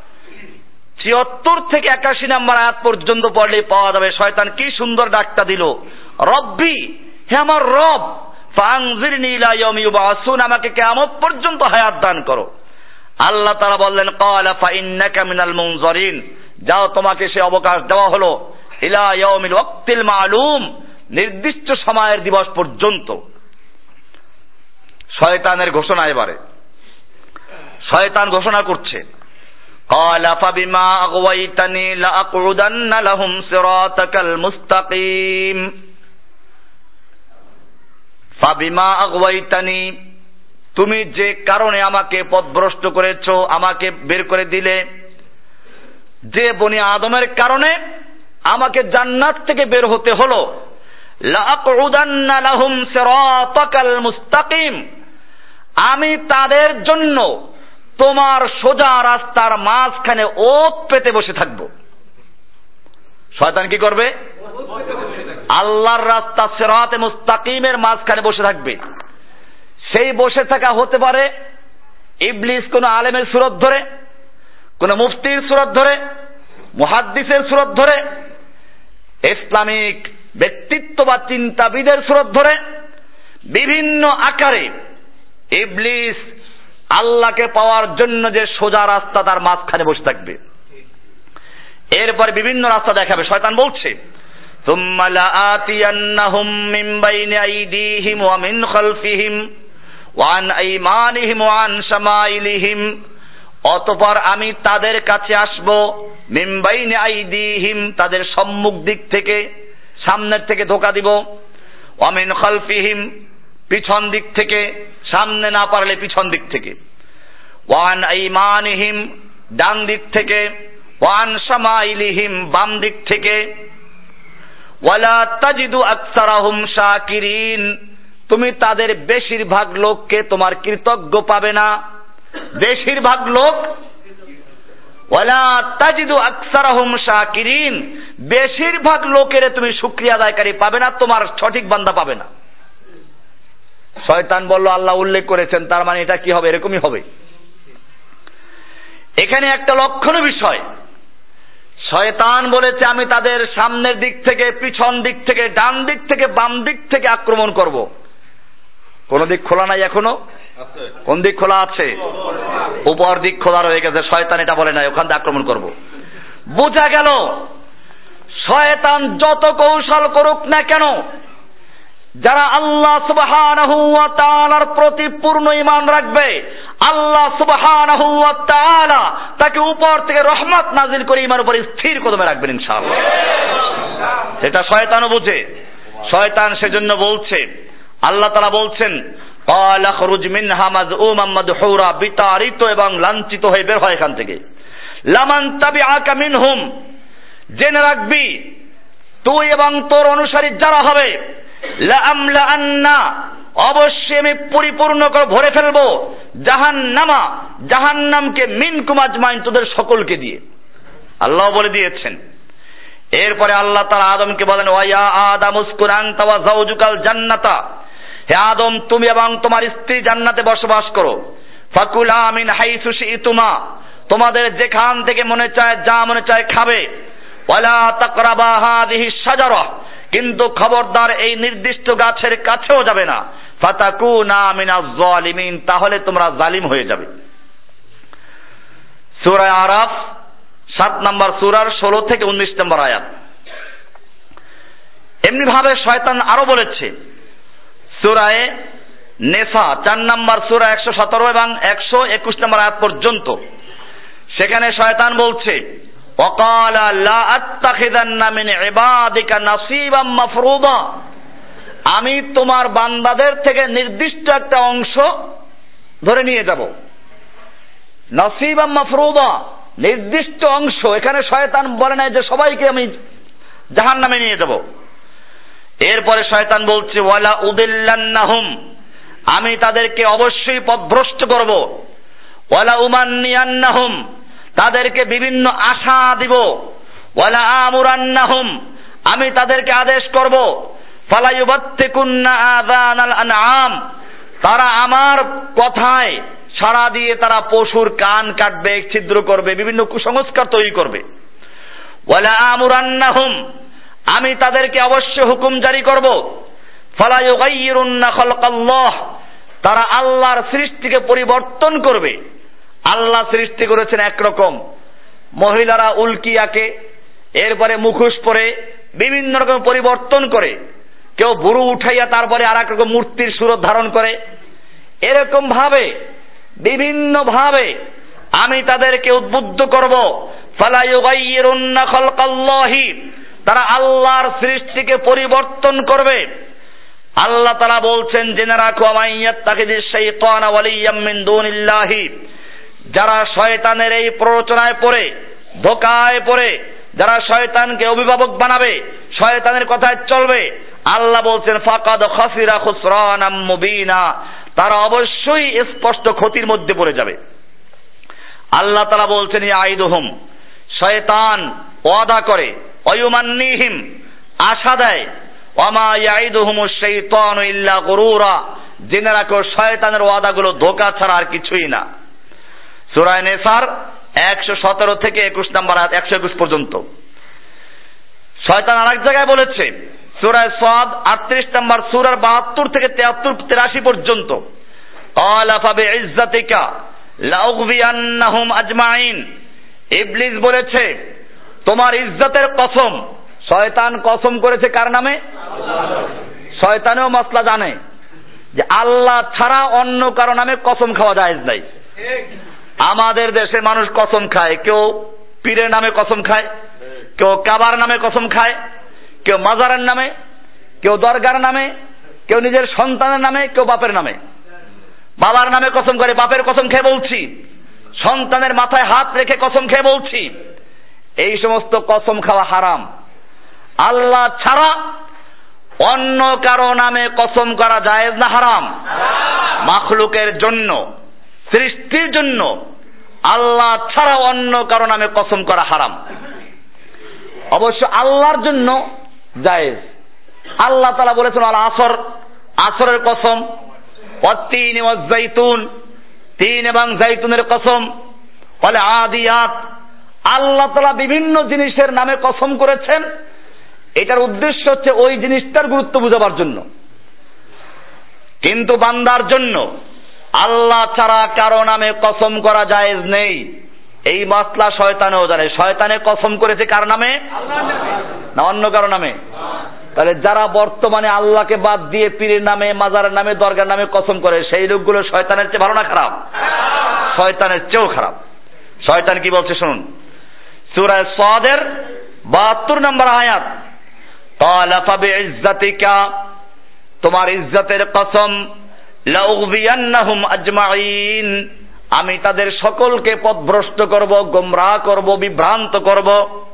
76 থেকে 81 নম্বর আয়াত পর্যন্ত পড়লে পাওয়া যাবে শয়তান কি সুন্দর ডাকটা দিল, রব্বি, হে আমার রব, ফাআনজিরনি ইলা ইয়াউমি ইউবাসুন, আমাকে কিয়ামত পর্যন্ত হায়াত দান করো। আল্লাহ তাআলা বললেন, ক্বালা ফাইন্নাকা মিনাল মুনজারিন, যাও তোমাকে সে অবকাশ দেওয়া হলো, ইলা ইয়াউমিল ওয়াক্তিল মালুম, নির্দিষ্ট সময়ের দিবস পর্যন্ত। শয়তানের ঘোষণা, এবারে শয়তান ঘোষণা করছে, ক্বালা ফাবিমা আগওয়াইতানি লাআকুদান্না লাহুম সিরাতাকাল মুস্তাকিম। ফাবিমা আগওয়াইতানি, তুমি যে কারণে আমাকে পথভ্রষ্ট করেছো, আমাকে বের করে দিলে, যে বনি আদমের কারণে আমাকে জান্নাত থেকে বের হতে হলো, লাআকুদান্না লাহুম সিরাতাকাল মুস্তাকিম, আমি তাদের জন্য তোমার সোজা রাস্তার মাঝখানে ওত পেতে বসে থাকব। শয়তান কি করবে? আল্লাহর রাস্তা সিরাতে মুস্তাকিমের মাঝখানে বসে থাকবে। সেই বসে থাকা হতে পারে ইবলিস কোন আলেমের সুরত ধরে, কোন মুফতির সুরত ধরে, মুহাদ্দিসের সুরত ধরে, ইসলামিক ব্যক্তিত্ব বা চিন্তাবিদের সুরত ধরে, বিভিন্ন আকারে ইবলিস আল্লাহকে পাওয়ার জন্য যে সোজা রাস্তা তার মাঝখানে বসে থাকবে। এরপর বিভিন্ন রাস্তা দেখাবে। শয়তান বলছে, সুম্মা লাআতিয়ান্নাহুম মিন বাইনি আইদিহিম ওয়া মিন খালফিহিম ওয়া আন আইমানিহিম ওয়া আন শামাইলিহিম, অতঃপর আমি তাদের কাছে আসব, মিন বাইনি আইদিহিম, তাদের সম্মুখ দিক থেকে, সামনের থেকে ধোকা দিব, ওয়া মিন খালফিহিম, পিছন দিক থেকে, সামনে না পারলে পিছন দিক থেকে, ওয়া আন আইমানিহিম, ডান দিক থেকে, ওয়া আন শামাইলিহিম, বাম দিক থেকে, ওয়ালা তাজিদু আকসারাহুম শাকিরিন, তুমি তাদের বেশিরভাগ লোককে তোমার কৃতজ্ঞ পাবে না। বেশিরভাগ লোক, ওয়ালা তাজিদু আকসারাহুম শাকিরিন, বেশিরভাগ লোকের তুমি শুকরিয়া আদায়কারী পাবে না, তোমার সঠিক বান্দা পাবে না। শয়তান বলল আল্লাহ উল্লেখ করেছেন, তার মানে এটা কি হবে? এরকমই হবে। এখানে একটা লক্ষণীয় বিষয়, শয়তান বলেছে আমি তাদের সামনের দিক থেকে, পিছন দিক থেকে, ডান দিক থেকে, বাম দিক থেকে আক্রমণ করব। কোন দিক খোলা নাই এখনো? কোন দিক খোলা আছে? উপর দিক খোলা রয়ে গেছে। শয়তান এটা বলে নাই ওখান থেকে আক্রমণ করব। বোঝা গেল শয়তান যত কৌশল করুক না কেন, যারা আল্লাহ সুবহানাহু ওয়া তাআলার প্রতি পূর্ণ ঈমান রাখবে, আল্লাহ সুবহানাহু ওয়া তাআলা তাকে উপর থেকে রহমত নাজিল করে ঈমানের উপর স্থির কদমে রাখবেন ইনশাআল্লাহ। এটা শয়তানও বুঝে। শয়তান সেজন্য বলছে, আল্লাহ তাআলা বলছেন, ক্বালা খরুজ মিনহা মাযউমান মাদহুরা, বিতাড়িত এবং লাঞ্ছিত হয়ে বের হয় এখান থেকে। লামান তাবিআকা মিনহুম, জেনে রাখবি তুই এবং তোর অনুসারী যারা হবে, লাআমলাআন্না, অবশ্যই আমি পরিপূর্ণ করে ভরে ফেলবো, জাহান্নামা, জাহান্নামকে, মিনকুম আজমাইন, তোদের সকলকে দিয়ে। আল্লাহ বলে দিয়েছেন। এরপরে আল্লাহ তাআলা আদমকে বলেন, ওয়া ইয়া আদাম উসকুন আনতা ওয়া যাওজুকাল জান্নাতা, হে আদম তুমি এবং তোমার স্ত্রী জান্নাতে বসবাস করো। ফাকুলা মিন হাইসু শি'তুমা, তোমাদের যেখান থেকে মনে চায়, যা মনে চায় খাবে। ওয়ালা তাকরাবা হাযিহি শাজারা, কিন্তু খবরদার এই নির্দিষ্ট গাছের কাছেও যাবে না। ফাতাকুনা মিনাজ জালিমিন, তাহলে তোমরা জালিম হয়ে যাবে। সূরা আরাফ 7 নম্বর সূরার 16 থেকে 19 নম্বর আয়াত। এমনি ভাবে শয়তান আরো বলেছে সূরা নেসা 4 নম্বর সূরা 117 এবং 121 নম্বর আয়াত পর্যন্ত। সেখানে শয়তান বলছে, ওয়াকালা লা আত্তাখিযান্না মিন ইবাদিকা নাসীবাম মাফরুদা, আমি তোমার বান্দাদের থেকে নির্দিষ্ট একটা অংশ ধরে নিয়ে যাব। নাসীবাম মাফরুদা, নির্দিষ্ট অংশ। এখানে শয়তান বলে নাই যে সবাইকে আমি জাহান্নামে নিয়ে যাব। এরপরে শয়তান বলছে, ওয়ালা উদিল্লান্নাহুম, আমি তাদেরকে অবশ্যই পথভ্রষ্ট করব। ওয়ালা উমান্নিয়ান্নাহুম, তাদেরকে বিভিন্ন আশা দিব। ওয়ালা আমুরান্নাহুম, আমি তাদেরকে আদেশ করব। ফালা ইউবাত্তিকুন্না আযানাল আনআম, তারা আমার কথায় সাড়া দিয়ে তারা পশুর কান কাটবে, ছিদ্র করবে, বিভিন্ন কুসংস্কার তৈরি করবে। ওয়ালা আমুরান্নাহুম, আমি তাদেরকে অবশ্য হুকুম জারি করব। ফালা ইউগাইয়িরুন্না খালকাল্লাহ, তারা আল্লাহর সৃষ্টিকে পরিবর্তন করবে। আল্লাহ সৃষ্টি করেছেন একরকম, মহিলারা উল্কি আঁকে, এরপরে মুখোশ পরে বিভিন্ন রকম পরিবর্তন করে। কেউ বুরু উঠাইয়া তারপরে আর এক রকম মূর্তির সুরত ধারণ করে। এরকম ভাবে বিভিন্ন ভাবে আমি তাদেরকে উদ্বুদ্ধ করব। ফালা ইউগাইয়িরুন্না খালকাল্লাহি, তারা আল্লাহর সৃষ্টিকে পরিবর্তন করবে। আল্লাহ তাআলা বলছেন, জেনে রাখো, মাইয়াত্তাখিযিশ শাইতানা ওয়ালিয়্যাম মিন দুনিল্লাহি, যারা শয়তানের এই প্ররোচনায় পড়ে, ধোঁকায় পড়ে, যারা শয়তানকে অভিভাবক বানাবে, শয়তানের কথায় চলবে, আল্লাহ বলছেন ফাকাদ খাসিরা খুসরানাম মুবিনা, তারা অবশ্যই স্পষ্ট ক্ষতির মধ্যে পড়ে যাবে। আল্লাহ তাআলা বলছেন ইয়াইদুহুম, শয়তান ওয়াদা করে, ওয়ায়ুমান্নিহিম আশা দেয়, ওয়ামা ইয়াইদুহুমুশ শাইতানু ইল্লা গুরুরা, জেনে রাখো শয়তানের ওয়াদাগুলো ধোঁকা ছাড়া আর কিছুই না। সূরা নিসার 117 থেকে 21 নম্বর আয়াত 121 পর্যন্ত। শয়তান আরেক জায়গায় বলেছে সূরা সাদ 38 নম্বর সূরার 72 থেকে 83 পর্যন্ত, ক্বালা ফাবিইজ্জাতিকা লাউগবিয়ান্নাহুম আজমাইন, ইবলিস বলেছে তোমার ইজ্জতের কসম। শয়তান কসম করেছে কার নামে? শয়তানেও মাসলা জানে যে আল্লাহ ছাড়া অন্য কারো নামে কসম খাওয়া জায়েজ নাই। আমাদের দেশে মানুষ কসম খায়, কেউ পীরের নামে কসম খায়, কেউ কাবার নামে কসম খায়, কেউ মাজারের নামে, কেউ দরগার নামে, কেউ নিজের সন্তানের নামে, কেউ বাপের নামে। বাবার নামে কসম করে, বাপের কসম খেয়ে বলছি, সন্তানের মাথায় হাত রেখে কসম খেয়ে বলছি, এই সমস্ত কসম খাওয়া হারাম। আল্লাহ ছাড়া অন্য কারো নামে কসম করা জায়েজ না হারাম? মাখলুকের জন্য, সৃষ্টির জন্য আল্লাহ ছাড়া অন্য কারো নামে কসম করা হারাম। অবশ্য আল্লাহর জন্য জায়েজ। আল্লাহ তাআলা বলেছেন আল আসর, আসরের কসম, ওয়াত-তিন ওয়াজ-জাইতুন, তিন এবং জাইতুনের কসম, ওয়াল আদিয়াত। আল্লাহ তাআলা বিভিন্ন জিনিসের নামে কসম করেছেন, এটার উদ্দেশ্য হচ্ছে ওই জিনিসটার গুরুত্ব বোঝাবার জন্য। কিন্তু বান্দার জন্য আল্লাহ ছাড়া কারো নামে কসম করা জায়েজ নেই। এই মাসলা শয়তানেও জানে। শয়তানে কসম করেছে কার নামে? না অন্য কারো নামে? তাহলে যারা বর্তমানে আল্লাহকে বাদ দিয়ে পীরের নামে, মাজারের নামে, দরগার নামে কসম করে, সেই লোকগুলো শয়তানের চেয়ে ভালো না খারাপ? শয়তানের চেয়েও খারাপ। শয়তান কি বলছে শুনুন, সূরা সাদের 72 নম্বর আয়াত, ক্বালা ফাবিইজ্জাতিকা, তোমার ইজ্জতের কসম, লাউগবিয়ান্নাহুম আজমাইন, আমি তাদের সকলকে পথভ্রষ্ট করব, গোমরাহ করব, বিভ্রান্ত করব।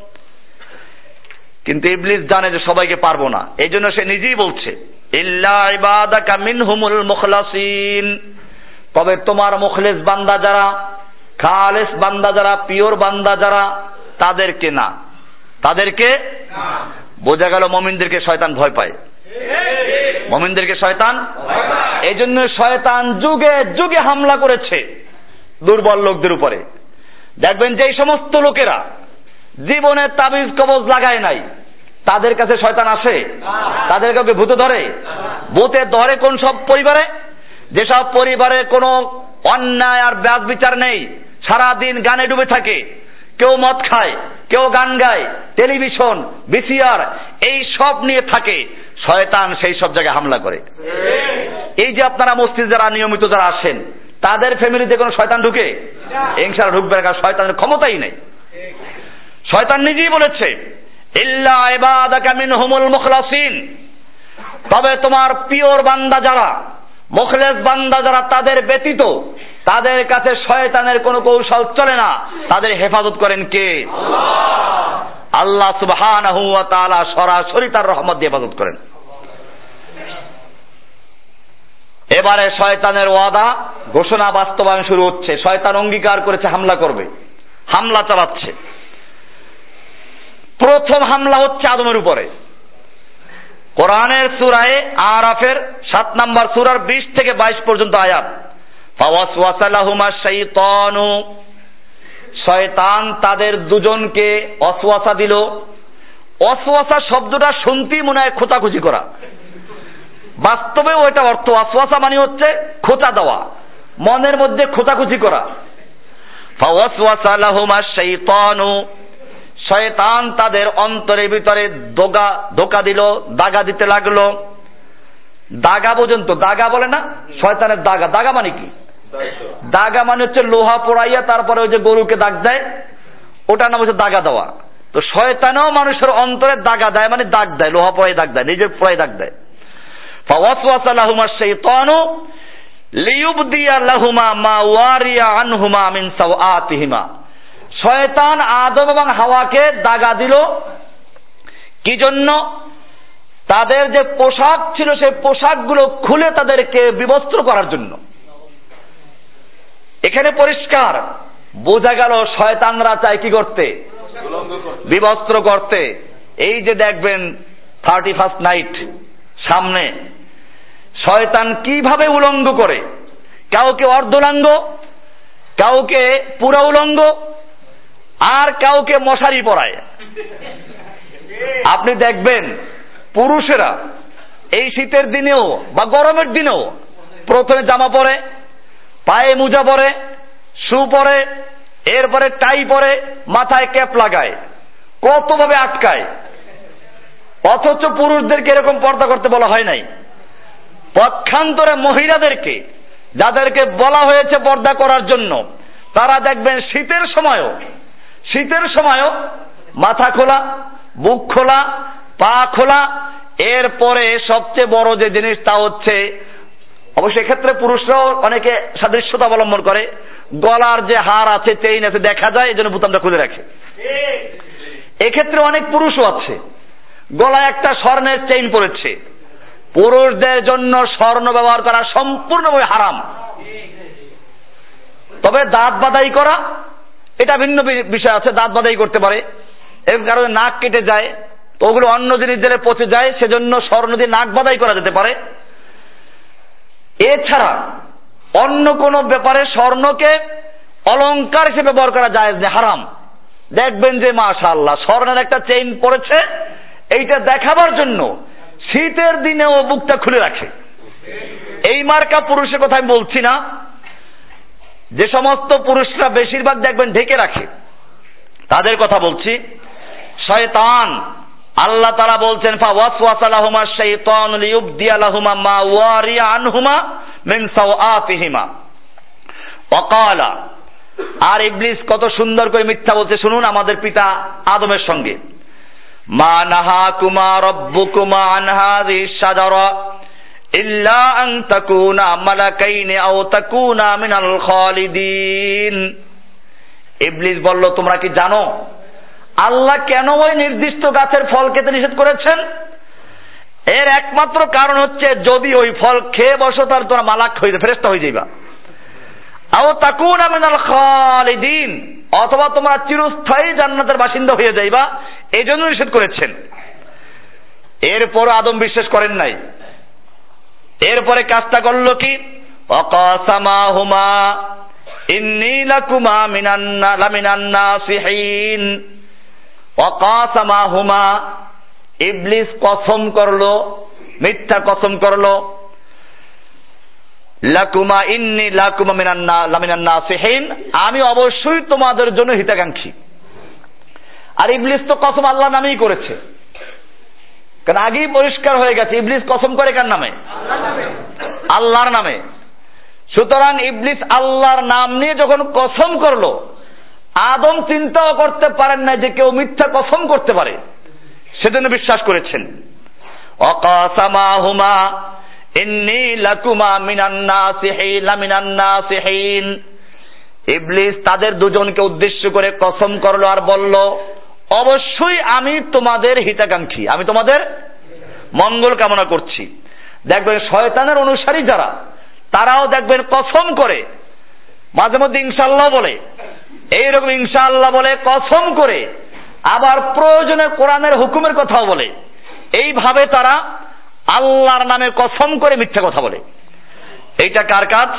কিন্তু ইবলিস জানে যে সবাইকে পারবো না, এই জন্য সে নিজেই বলছে ইল্লা ইবাদাকা মিনহুমুল মুখলাসিন, তবে তোমার মুখলিস বান্দা যারা, খালেস বান্দা যারা, পিওর বান্দা যারা, তাদেরকে না, তাদেরকে না। বোঝা গেল মুমিনদেরকে শয়তান ভয় পায়। মুমিনদেরকে শয়তান, এই জন্য শয়তান যুগে যুগে হামলা করেছে দুর্বল লোকদের উপরে। দেখবেন যে এই সমস্ত লোকেরা জীবনে তাবিজ কবজ লাগায় নাই, তাদের কাছে শয়তান আসে? তাদের কাছে ভূতে ধরে? ভূতে ধরে কোন সব পরিবারে? যেসব পরিবারে কোনো অন্যায় আর ব্যাজ বিচার নেই, সারাদিন গানে ডুবে থাকে, কেউ মদ খায়, কেউ গান গায়, টেলিভিশন, ভিসিআর এই সব নিয়ে থাকে, শয়তান সেই সব জায়গায় হামলা করে। এই যে আপনারা মসজিদ যারা নিয়মিত যারা আসেন, তাদের ফ্যামিলিতে কোনো শয়তান ঢুকে? ইনশাআল্লাহ ঢুকবে না, কারণ শয়তানের ক্ষমতাই নেই। শয়তান নিজেই বলেছে ইল্লা ইবাদাকা মিনহুমুল মুখলাসিন, তবে তোমার পিওর বান্দা যারা, মুখলেস বান্দা যারা, তাদের ব্যতীত তাদের কাছে শয়তানের কোনো কৌশল চলে না। তাদের হেফাজত করেন কে? আল্লাহ সুবহানাহু ওয়া তাআলা সরাসরি তার রহমত দিয়ে হেফাজত করেন। এবারে শয়তানের ওয়াদা ঘোষণা বাস্তবায়ন শুরু হচ্ছে। শয়তান অঙ্গীকার করেছে হামলা করবে, হামলা চালাচ্ছে। প্রথম হামলা হচ্ছে আদমের উপরে। কোরআনের সূরায়ে আরাফের 7 নম্বর সূরার 20 থেকে 22 পর্যন্ত আয়াত, ফাওয়াসওয়াসা লাহুমা শাইতানু, শয়তান তাদের দুজনকে ওয়াসওয়াসা দিল। ওয়াসওয়াসা শব্দটা শুনতেই মনে হয় খোঁচাখুচি করা, বাস্তবেও এটা অর্থ ওয়াসওয়াসা মানে হচ্ছে খোঁচা দেওয়া, মনের মধ্যে খোঁচাখুচি করা। ফাওয়াসওয়াসা লাহুমা শাইতানু, শয়তান তাদের অন্তরের ভিতরে ধোঁকা দিল, দাগা দিতে লাগলো। দাগা পর্যন্ত, দাগা বলে না শয়তানের দাগা, দাগা মানে কি? দাগা মানে হচ্ছে লোহা পোড়াইয়া তারপরে ওই যে গরুকে দাগ দেয়, ওটার নাম হচ্ছে দাগা দেওয়া। তো শয়তানও মানুষের অন্তরে দাগা দেয়, মানে দাগ দেয়, লোহা পোড়াই দাগ দেয়, নিজের পোড়াই দাগ দেয়। ফাওয়াসওয়াসা লাহুমা শাইতানু লিইউবদিয়া লাহুমা মা ওয়ারিয়া আনহুমা মিন সাওআতিহিমা। শয়তান আদম এবং হাওয়াকে দাগা দিল কি জন্য? তাদের যে পোশাক ছিল সেই পোশাকগুলো খুলে তাদেরকে বিবস্ত্র করার জন্য। এখানে পরিষ্কার বোঝা গেল শয়তানরা চায় কি করতে? বিবস্ত্র করতে। এই যে দেখবেন 31st নাইট সামনে, শয়তান কিভাবে উলঙ্গ করে, কাউকে অর্ধুলঙ্গ, কাউকে পুরো উলঙ্গ, আর কাউকে মশারি পরায়। আপনি দেখবেন পুরুষেরা এই শীতের দিনেও বা গরমের দিনেও প্রথমে জামা পরে, পায়ে মোজা পরে, শু পরে, এরপরে টাই পরে, মাথায় ক্যাপ লাগায়, কতভাবে আটকায়। অথচ পুরুষদেরকে এরকম পর্দা করতে বলা হয় নাই। পক্ষান্তরে মহিলাদেরকে, যাদেরকে বলা হয়েছে পর্দা করার জন্য, তারা দেখবেন শীতের সময়ও মাথা খোলা, বুক খোলা, পা খোলা। এরপরে সবচেয়ে বড় যে জিনিস তা হচ্ছে, অবশ্যই এক্ষেত্রে পুরুষরাও অনেকে সাদৃশ্যতা অবলম্বন করে, গলার যে হার আছে, চেইন আছে, দেখা যায়, এই জন্য বোতামটা খুলে রাখে। এক্ষেত্রে অনেক পুরুষও আছে গলায় একটা স্বর্ণের চেইন পরেছে। পুরুষদের জন্য স্বর্ণ ব্যবহার করা সম্পূর্ণভাবে হারাম। তবে দাঁত বাঁধাই করা এটা ভিন্ন বিষয় আছে, দাঁত বাঁধাই করতে পারে, এর কারণে নাক কেটে যায়, তো ওগুলো অন্য জিনিস দিলে পচে যায়, সেজন্য স্বর্ণ দিয়ে নাক বাঁধাই করা যেতে পারে। এছাড়া অন্য কোন ব্যাপারে স্বর্ণকে অলংকার হিসেবে ব্যবহার করা যায় না, হারাম। দেখবেন যে মাশাআল্লাহ স্বর্ণের একটা চেইন পড়েছে, এইটা দেখাবার জন্য শীতের দিনেও বুকটা খুলে রাখে। এই মার্কা পুরুষের কথা আমি বলছি না, যে সমস্ত পুরুষরা বেশিরভাগ দেখবেন ঢেকে রাখে তাদের কথা বলছি। শয়তান, আল্লাহ তাআলা বলছেন ফাওয়াসওয়াসা লাহুমা শাইতানু লিইউবদিয়া লাহুমা মা ওয়ারিয়া আনহুমা মিন সাওআতিহিমা ওয়া ক্বালা। আর ইবলিস কত সুন্দর করে মিথ্যা বলছে শুনুন আমাদের পিতা আদমের সঙ্গে। মা নাহাকুমা রাব্বুকুমা আন হাযিহিশ শাজারা ইল্লা আন তাকুনা মালাকাইনি আও তাকুনা মিনাল খালিদিন। ইবলিস বলল, তোমরা কি জানো আল্লাহ কেন ওই নির্দিষ্ট গাছের ফল খেতে নিষেধ করেছেন? এর একমাত্র কারণ হচ্ছে যদি ওই ফল খেয়ে বসো তাহলে তোমরা মালাক হয়ে ফেরেশতা হয়ে যাইবা, আও তাকুনা মিনাল খালিদিন, অথবা তোমরা চিরস্থায়ী জান্নাতের বাসিন্দা হয়ে যাইবা, এই জন্য নিষেধ করেছেন। এরপর আদম বিশ্বাস করেন নাই। এরপরে কাজটা করলো কি? ওয়াকাসামাহুমা ইন্নী লাকুমা লামিনান নাসিহিন। ওয়াকাসামাহুমা, ইবলিস কসম করলো, মিথ্যা কসম করলো, লাকুমা ইন্নী লাকুমা লামিনান নাসিহিন, আমি অবশ্যই তোমাদের জন্য হিতাকাঙ্ক্ষী। আর ইবলিস তো কসম আল্লাহর নামেই করেছে, কারণ আগেই পরিষ্কার হয়ে গেছে ইবলিস কসম করে কার নামে? আল্লাহর নামে। সুতরাং ইবলিস আল্লাহর নাম নিয়ে যখন কসম করলো, আদম চিন্তাও করতে পারেন না যে কেউ মিথ্যা কসম করতে পারে, সেজন্য বিশ্বাস করেছেন। ওয়াকাসামাহুমা ইন্নী লাকুমা লামিনান নাসিহিন। ইবলিস তাদের দুজনকে উদ্দেশ্য করে কসম করলো আর বলল, অবশ্যই আমি তোমাদের হিতাকাঙ্ক্ষী, আমি তোমাদের মঙ্গল কামনা করছি। দেখবেন শয়তানের অনুসারী যারা, তারাও দেখবেন কসম করে, মাঝে মধ্যে ইনশাআল্লাহ বলে, এইরকম ইনশাআল্লাহ বলে, কসম করে, আবার প্রয়োজনে কোরআনের হুকুমের কথাও বলে। এইভাবে তারা আল্লাহর নামে কসম করে মিথ্যা কথা বলে। এইটা কার কাজ?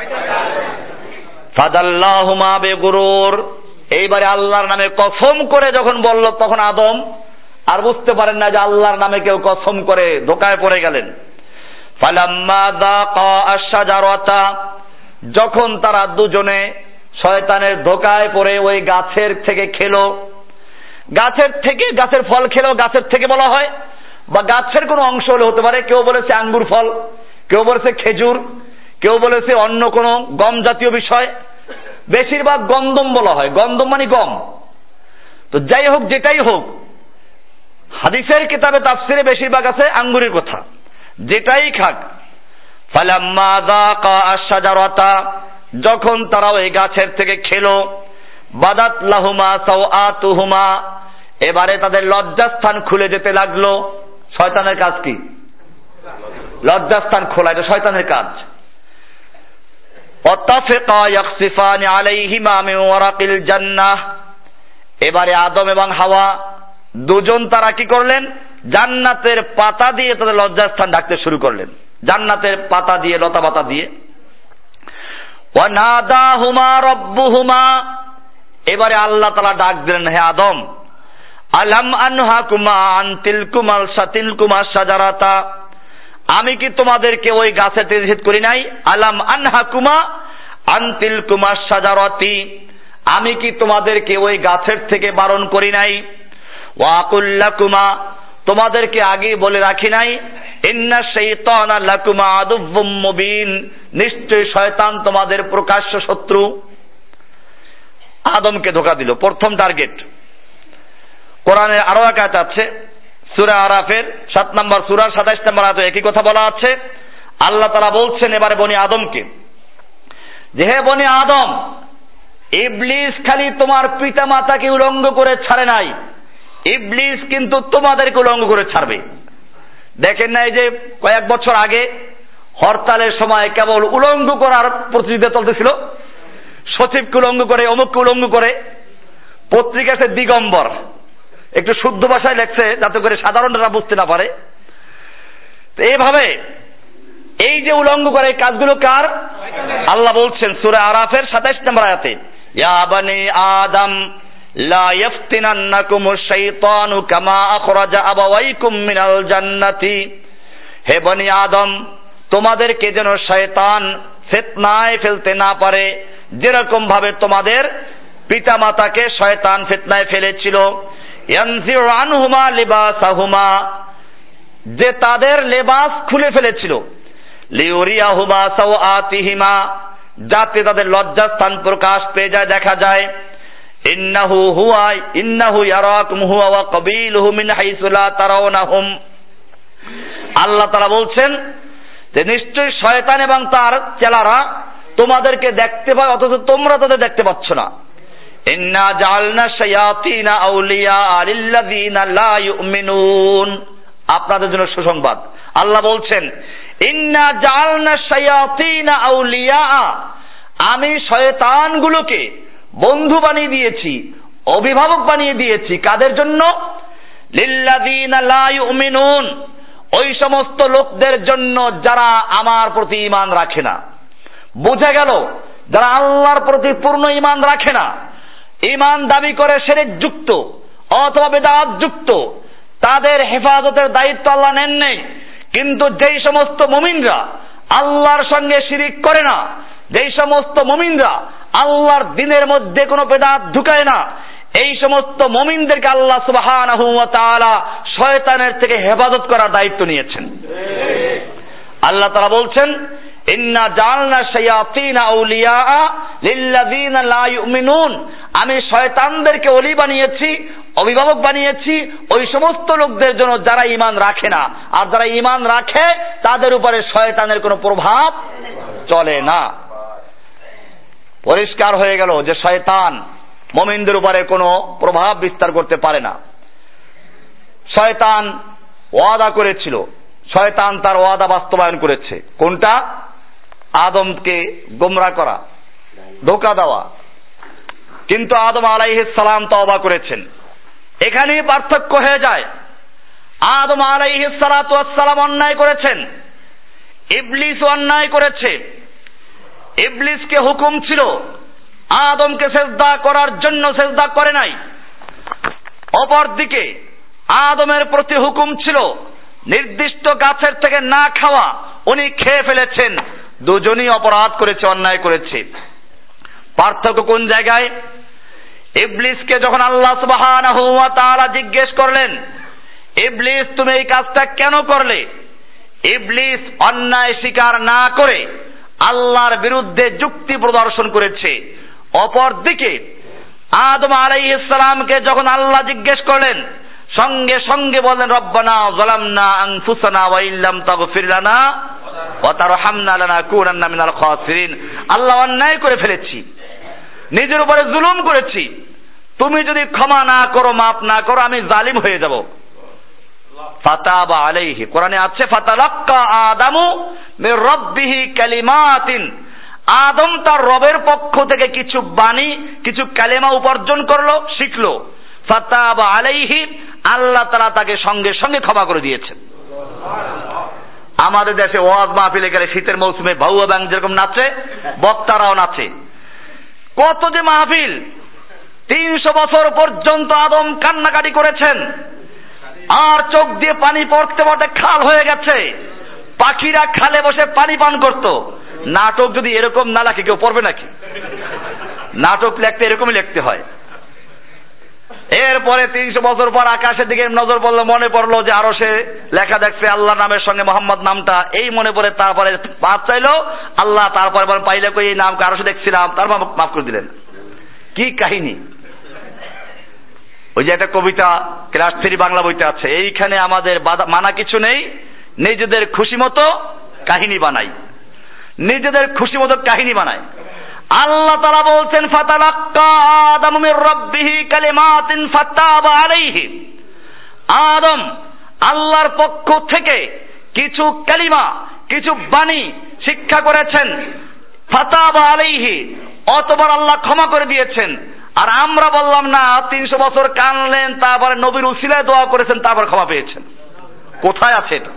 ফাদাল্লাহুমা বিগুরুর। এইবারে আল্লাহর নামে কসম করে যখন বলল, তখন আদম আর বুঝতে পারেন না যে আল্লাহর নামে কেউ কসম করে, ধোঁকায় পড়ে গেলেন। ফালাম্মা যাকা আশ-শাজারাতা, যখন তারা দুজনে শয়তানের ধোঁকায় পড়ে ওই গাছের থেকে খেলো, গাছের ফল খেলো, গাছের থেকে বলা হয় বা গাছের কোনো অংশ হলে হতে পারে। কেউ বলেছে আঙ্গুর ফল, কেউ বলেছে খেজুর, কেউ বলেছে অন্য কোনো গম জাতীয় বিষয়, বেশিরভাগ গন্ধম বলা হয়, গন্ধম মানে গম। তো যাই হোক, যেটাই হোক, হাদিসের কিতাবে তাফসিরে বেশিরভাগ আছে আঙ্গুরের কথা, যেটাই খাক। ফালাম্মা যাকা আশ-শাজারাতা, যখন তারা ওই গাছের থেকে খেলো, বাদাত লাহুমা সাওআতুহুমা, এবারে তাদের লজ্জাস্থান খুলে যেতে লাগলো। শয়তানের কাজ কি? লজ্জাস্থান খোলা, এটা শয়তানের কাজ। ওয়াতাফিকা ইয়াখসিফানি আলাইহিমা মিন ওয়ারাকিল জান্নাহ, এবারে আদম এবং হাওয়া দুজন তারা কি করলেন? জান্নাতের পাতা দিয়ে তাদের লজ্জাস্থান ঢাকতে শুরু করলেন, জান্নাতের পাতা দিয়ে, লতা পাতা দিয়ে। ওয়া নাদাহুমা রাব্বুহুমা, এবারে আল্লাহ তাআলা ডাক দিলেন, হে আদম, আলাম আনহাকুমা আন তিলকুমা শাজারাতা, আমি কি তোমাদেরকে ওই গাছে নিষেধ করি নাই? আলাম আনহাকুমা আন তিলকুমা শাজারাতি, আমি কি তোমাদেরকে ওই গাছের থেকে বারণ করি নাই? ওয়া কুল্লাকুমা, তোমাদেরকে আগেই বলে রাখি নাই, ইন্না শাইতানা লাকুমা আদুউম মুবিন, নিশ্চয় শয়তান তোমাদের প্রকাশ্য শত্রু। আদমকে ধোঁকা দিল, প্রথম টার্গেট। কোরআনের আরো এক আয়াত আছে, সূরা আরাফের 7 নম্বর সূরার 27 নম্বর আয়াতে একই কথা বলা আছে। আল্লাহ তাআলা বলছেন এবারে বনি আদমকে, যে হে বনি আদম, ইবলিস খালি তোমার পিতা মাতাকে উলঙ্গ করে ছাড়ে নাই, ইবলিস কিন্তু তোমাদেরকে উলঙ্গ করে ছাড়বে। দেখেন না, এই যে কয়েক বছর আগে হরতালের সময় কেবল উলঙ্গ করার প্রতিযোগিতা চলতেছিল, সচিবকে উলঙ্গ করে, অমুককে উলঙ্গ করে, পত্রিকাতে দিগম্বর একটু শুদ্ধ ভাষায় লেখছে যাতে করে সাধারণরা বুঝতে না পারে। তো এইভাবে এই যে উলঙ্গ করে কাজগুলো কার? আল্লাহ বলছেন সূরা আরাফের 27 নম্বর আয়াতে, ইয়া বানি আদম লা ইফতিনান্নাকুমুশ শাইতানু কামা আখরাজা আবাওয়াইকুম মিনাল জান্নাতি, হে বনি আদম, তোমাদেরকে যেন শয়তান ফিতনায় ফেলতে না পারে, যেরকম ভাবে তোমাদের পিতা মাতাকে শয়তান ফিতনায় ফেলেছিল। ইয়ানজিউ আনহুমা লিবাসাহুমা, যে তাদের লেবাস খুলে ফেলেছিল, লিউরিয়াহুমা সাওআতিহিমা, যাতে তাদের লজ্জাস্থান প্রকাশ পেয়ে যায়, দেখা যায়। ইন্নাহু ইয়ারাকুম হুয়া ওয়া কাবিলুহু মিন হাইসু লা তারাউনাহুম, আল্লাহ তাআলা বলছেন যে নিশ্চয়ই শয়তান এবং তার চেলারা তোমাদেরকে দেখতে পায়, অথচ তোমরা তাদের দেখতে পাচ্ছ না। ইন্না জাআলনা শায়াতিনা আউলিয়া লিল্লাযিনা লা ইউমিনুন, আপনাদের জন্য সুসংবাদ। আল্লাহ বলছেন ইন্না জাআলনা শায়াতিনা আউলিয়া, আমি শয়তানগুলোকে বন্ধু বানিয়ে দিয়েছি, অভিভাবক বানিয়ে দিয়েছি। কাদের জন্য? লিল্লাযিনা লা ইউমিনুন, ওই সমস্ত লোকদের জন্য যারা আমার প্রতি ঈমান রাখে না। বুঝা গেল, যারা আল্লাহর প্রতি পূর্ণ ঈমান রাখে না, ঈমান দাবি করে শিরক যুক্ত অথবা বিদআত যুক্ত, তাদের হেফাজতের দায়িত্ব আল্লাহ নেন নেই। কিন্তু যেই সমস্ত মুমিনরা আল্লাহর সঙ্গে শিরিক করে না, যেই সমস্ত মুমিনরা আল্লাহর দ্বীনের মধ্যে কোনো বিদআত ঢুকায় না, এই সমস্ত মুমিনদেরকে আল্লাহ সুবহানাহু ওয়া তাআলা শয়তানের থেকে হেফাজত করার দায়িত্ব নিয়েছেন। আল্লাহ তাআলা বলছেন ইন্না জাআলনা শায়াতিনা আউলিয়া লিল্লাযিনা লা ইউমিনুন, আমি শয়তানদেরকে ওলি বানিয়েছি, অভিভাবক বানিয়েছি ওই সমস্ত লোকদের জন্য যারা ঈমান রাখে না। আর যারা ঈমান রাখে তাদের উপরে শয়তানের কোনো প্রভাব চলে না। পরিষ্কার হয়ে গেল যে শয়তান মুমিনদের উপরে কোনো প্রভাব বিস্তার করতে পারে না। শয়তান ওয়াদা করেছিল, শয়তান তার ওয়াদা বাস্তবায়ন করেছে। কোনটা? আদমকে গোমরাহ করা, ধোঁকা দেওয়া। কিন্তু আদম আলাইহিস সালাম তওবা করেছেন। এখানেই পার্থক্য হয়ে যায়। আদম আলাইহিস সালাতু ওয়াস সালাম অন্যায় করেছেন, ইবলিস অন্যায় করেছে। ইবলিসকে হুকুম ছিল আদমকে সেজদা করার জন্য, সেজদা করে নাই। অপরদিকে আদমের প্রতি হুকুম ছিল নির্দিষ্ট গাছের থেকে না খাওয়া, উনি খেয়ে ফেলেছেন। দুজনই অপরাধ করেছে, অন্যায় করেছে। পার্থক্য কোন জায়গায়? ইবলিসকে যখন আল্লাহ সুবহানাহু ওয়া তাআলা জিজ্ঞেস করলেন, ইবলিস তুমি এই কাজটা কেন করলে? ইবলিস অন্যায় স্বীকার না করে আল্লাহর বিরুদ্ধে যুক্তি প্রদর্শন করেছে। অপরদিকে আদম আলাইহিস সালামকে যখন আল্লাহ জিজ্ঞেস করলেন, সঙ্গে সঙ্গে বলেন রব্বানা যালামনা আনফুসানা ওয়া ইল্লাম তাগফির লানা ওয়া তারহামনা লানাকুনান্না মিনাল খাসিরিন। আল্লাহ অন্যায় করে ফেলেছি, নিজের উপরে জুলুম করেছি, তুমি যদি ক্ষমা না করো, মাফ না করো, আমি জালিম হয়ে যাব। ফাতাবা আলাইহি, কোরআনে আছে ফাতালাক্কা আদামু মির রাব্বিহি কালিমাতিন, আদম তার রবের পক্ষ থেকে কিছু বাণী, কিছু কালেমা উপার্জন করলো, শিখলো। ফাতাবা আলাইহি, আল্লাহ তাআলা তাকে সঙ্গে সঙ্গে ক্ষমা করে দিয়েছেন। আমাদের দেশে ওয়াজ মাহফিলে গেলে শীতের মৌসুমে ভাউয়া ব্যাং যেরকম নাচে, বক্তারাও নাচে। কত যে মাহফিল, 300 বছর পর্যন্ত আদম কান্নাকাটি করেছেন, আর চোখ দিয়ে পানি পড়তে পড়তে খাল হয়ে গেছে, পাখিরা খালে বসে পানি পান করত। নাটক যদি এরকম না লাগে কেউ পড়বে নাকি? নাটক লিখতে এরকমই লিখতে হয়। এরপরে 300 বছর পর আকাশের দিকে নজর পড়লো, মনে পড়লো যে আরো সে লেখা দেখছে আল্লাহ নামের সঙ্গে মোহাম্মদ নামটা, এই মনে পড়ে তারপরে মাফ চাইলো আল্লাহ, তারপরে বলেন পাইলে কই এই নামকে আরো সে দেখছিলাম, তারপর মাফ করে দিলেন। কি কাহিনী! ওই যে একটা কবিতা ক্লাস 3 বাংলা বইতে আছে, এইখানে আমাদের মানা কিছু নেই, নিজেদের খুশি মতো কাহিনী বানাই, নিজেদের খুশি মতো কাহিনী বানায়। আল্লাহ তাআলা বলছেন ফাতালাক্কা আদামু মির রাব্বিহি কালিমাতিন ফাতাবা আলাইহি, আদম আল্লাহর পক্ষ থেকে কিছু কালিমা, কিছু বাণী শিক্ষা করেছেন। ফাতাবা আলাইহি, অতবার আল্লাহ ক্ষমা করে দিয়েছেন। আর আমরা বললাম না, 300 বছর কানলেন, তারপরে নবীর উসিলায় দোয়া করেছেন, তারপর ক্ষমা পেয়েছেন। কোথায় আছে এটা?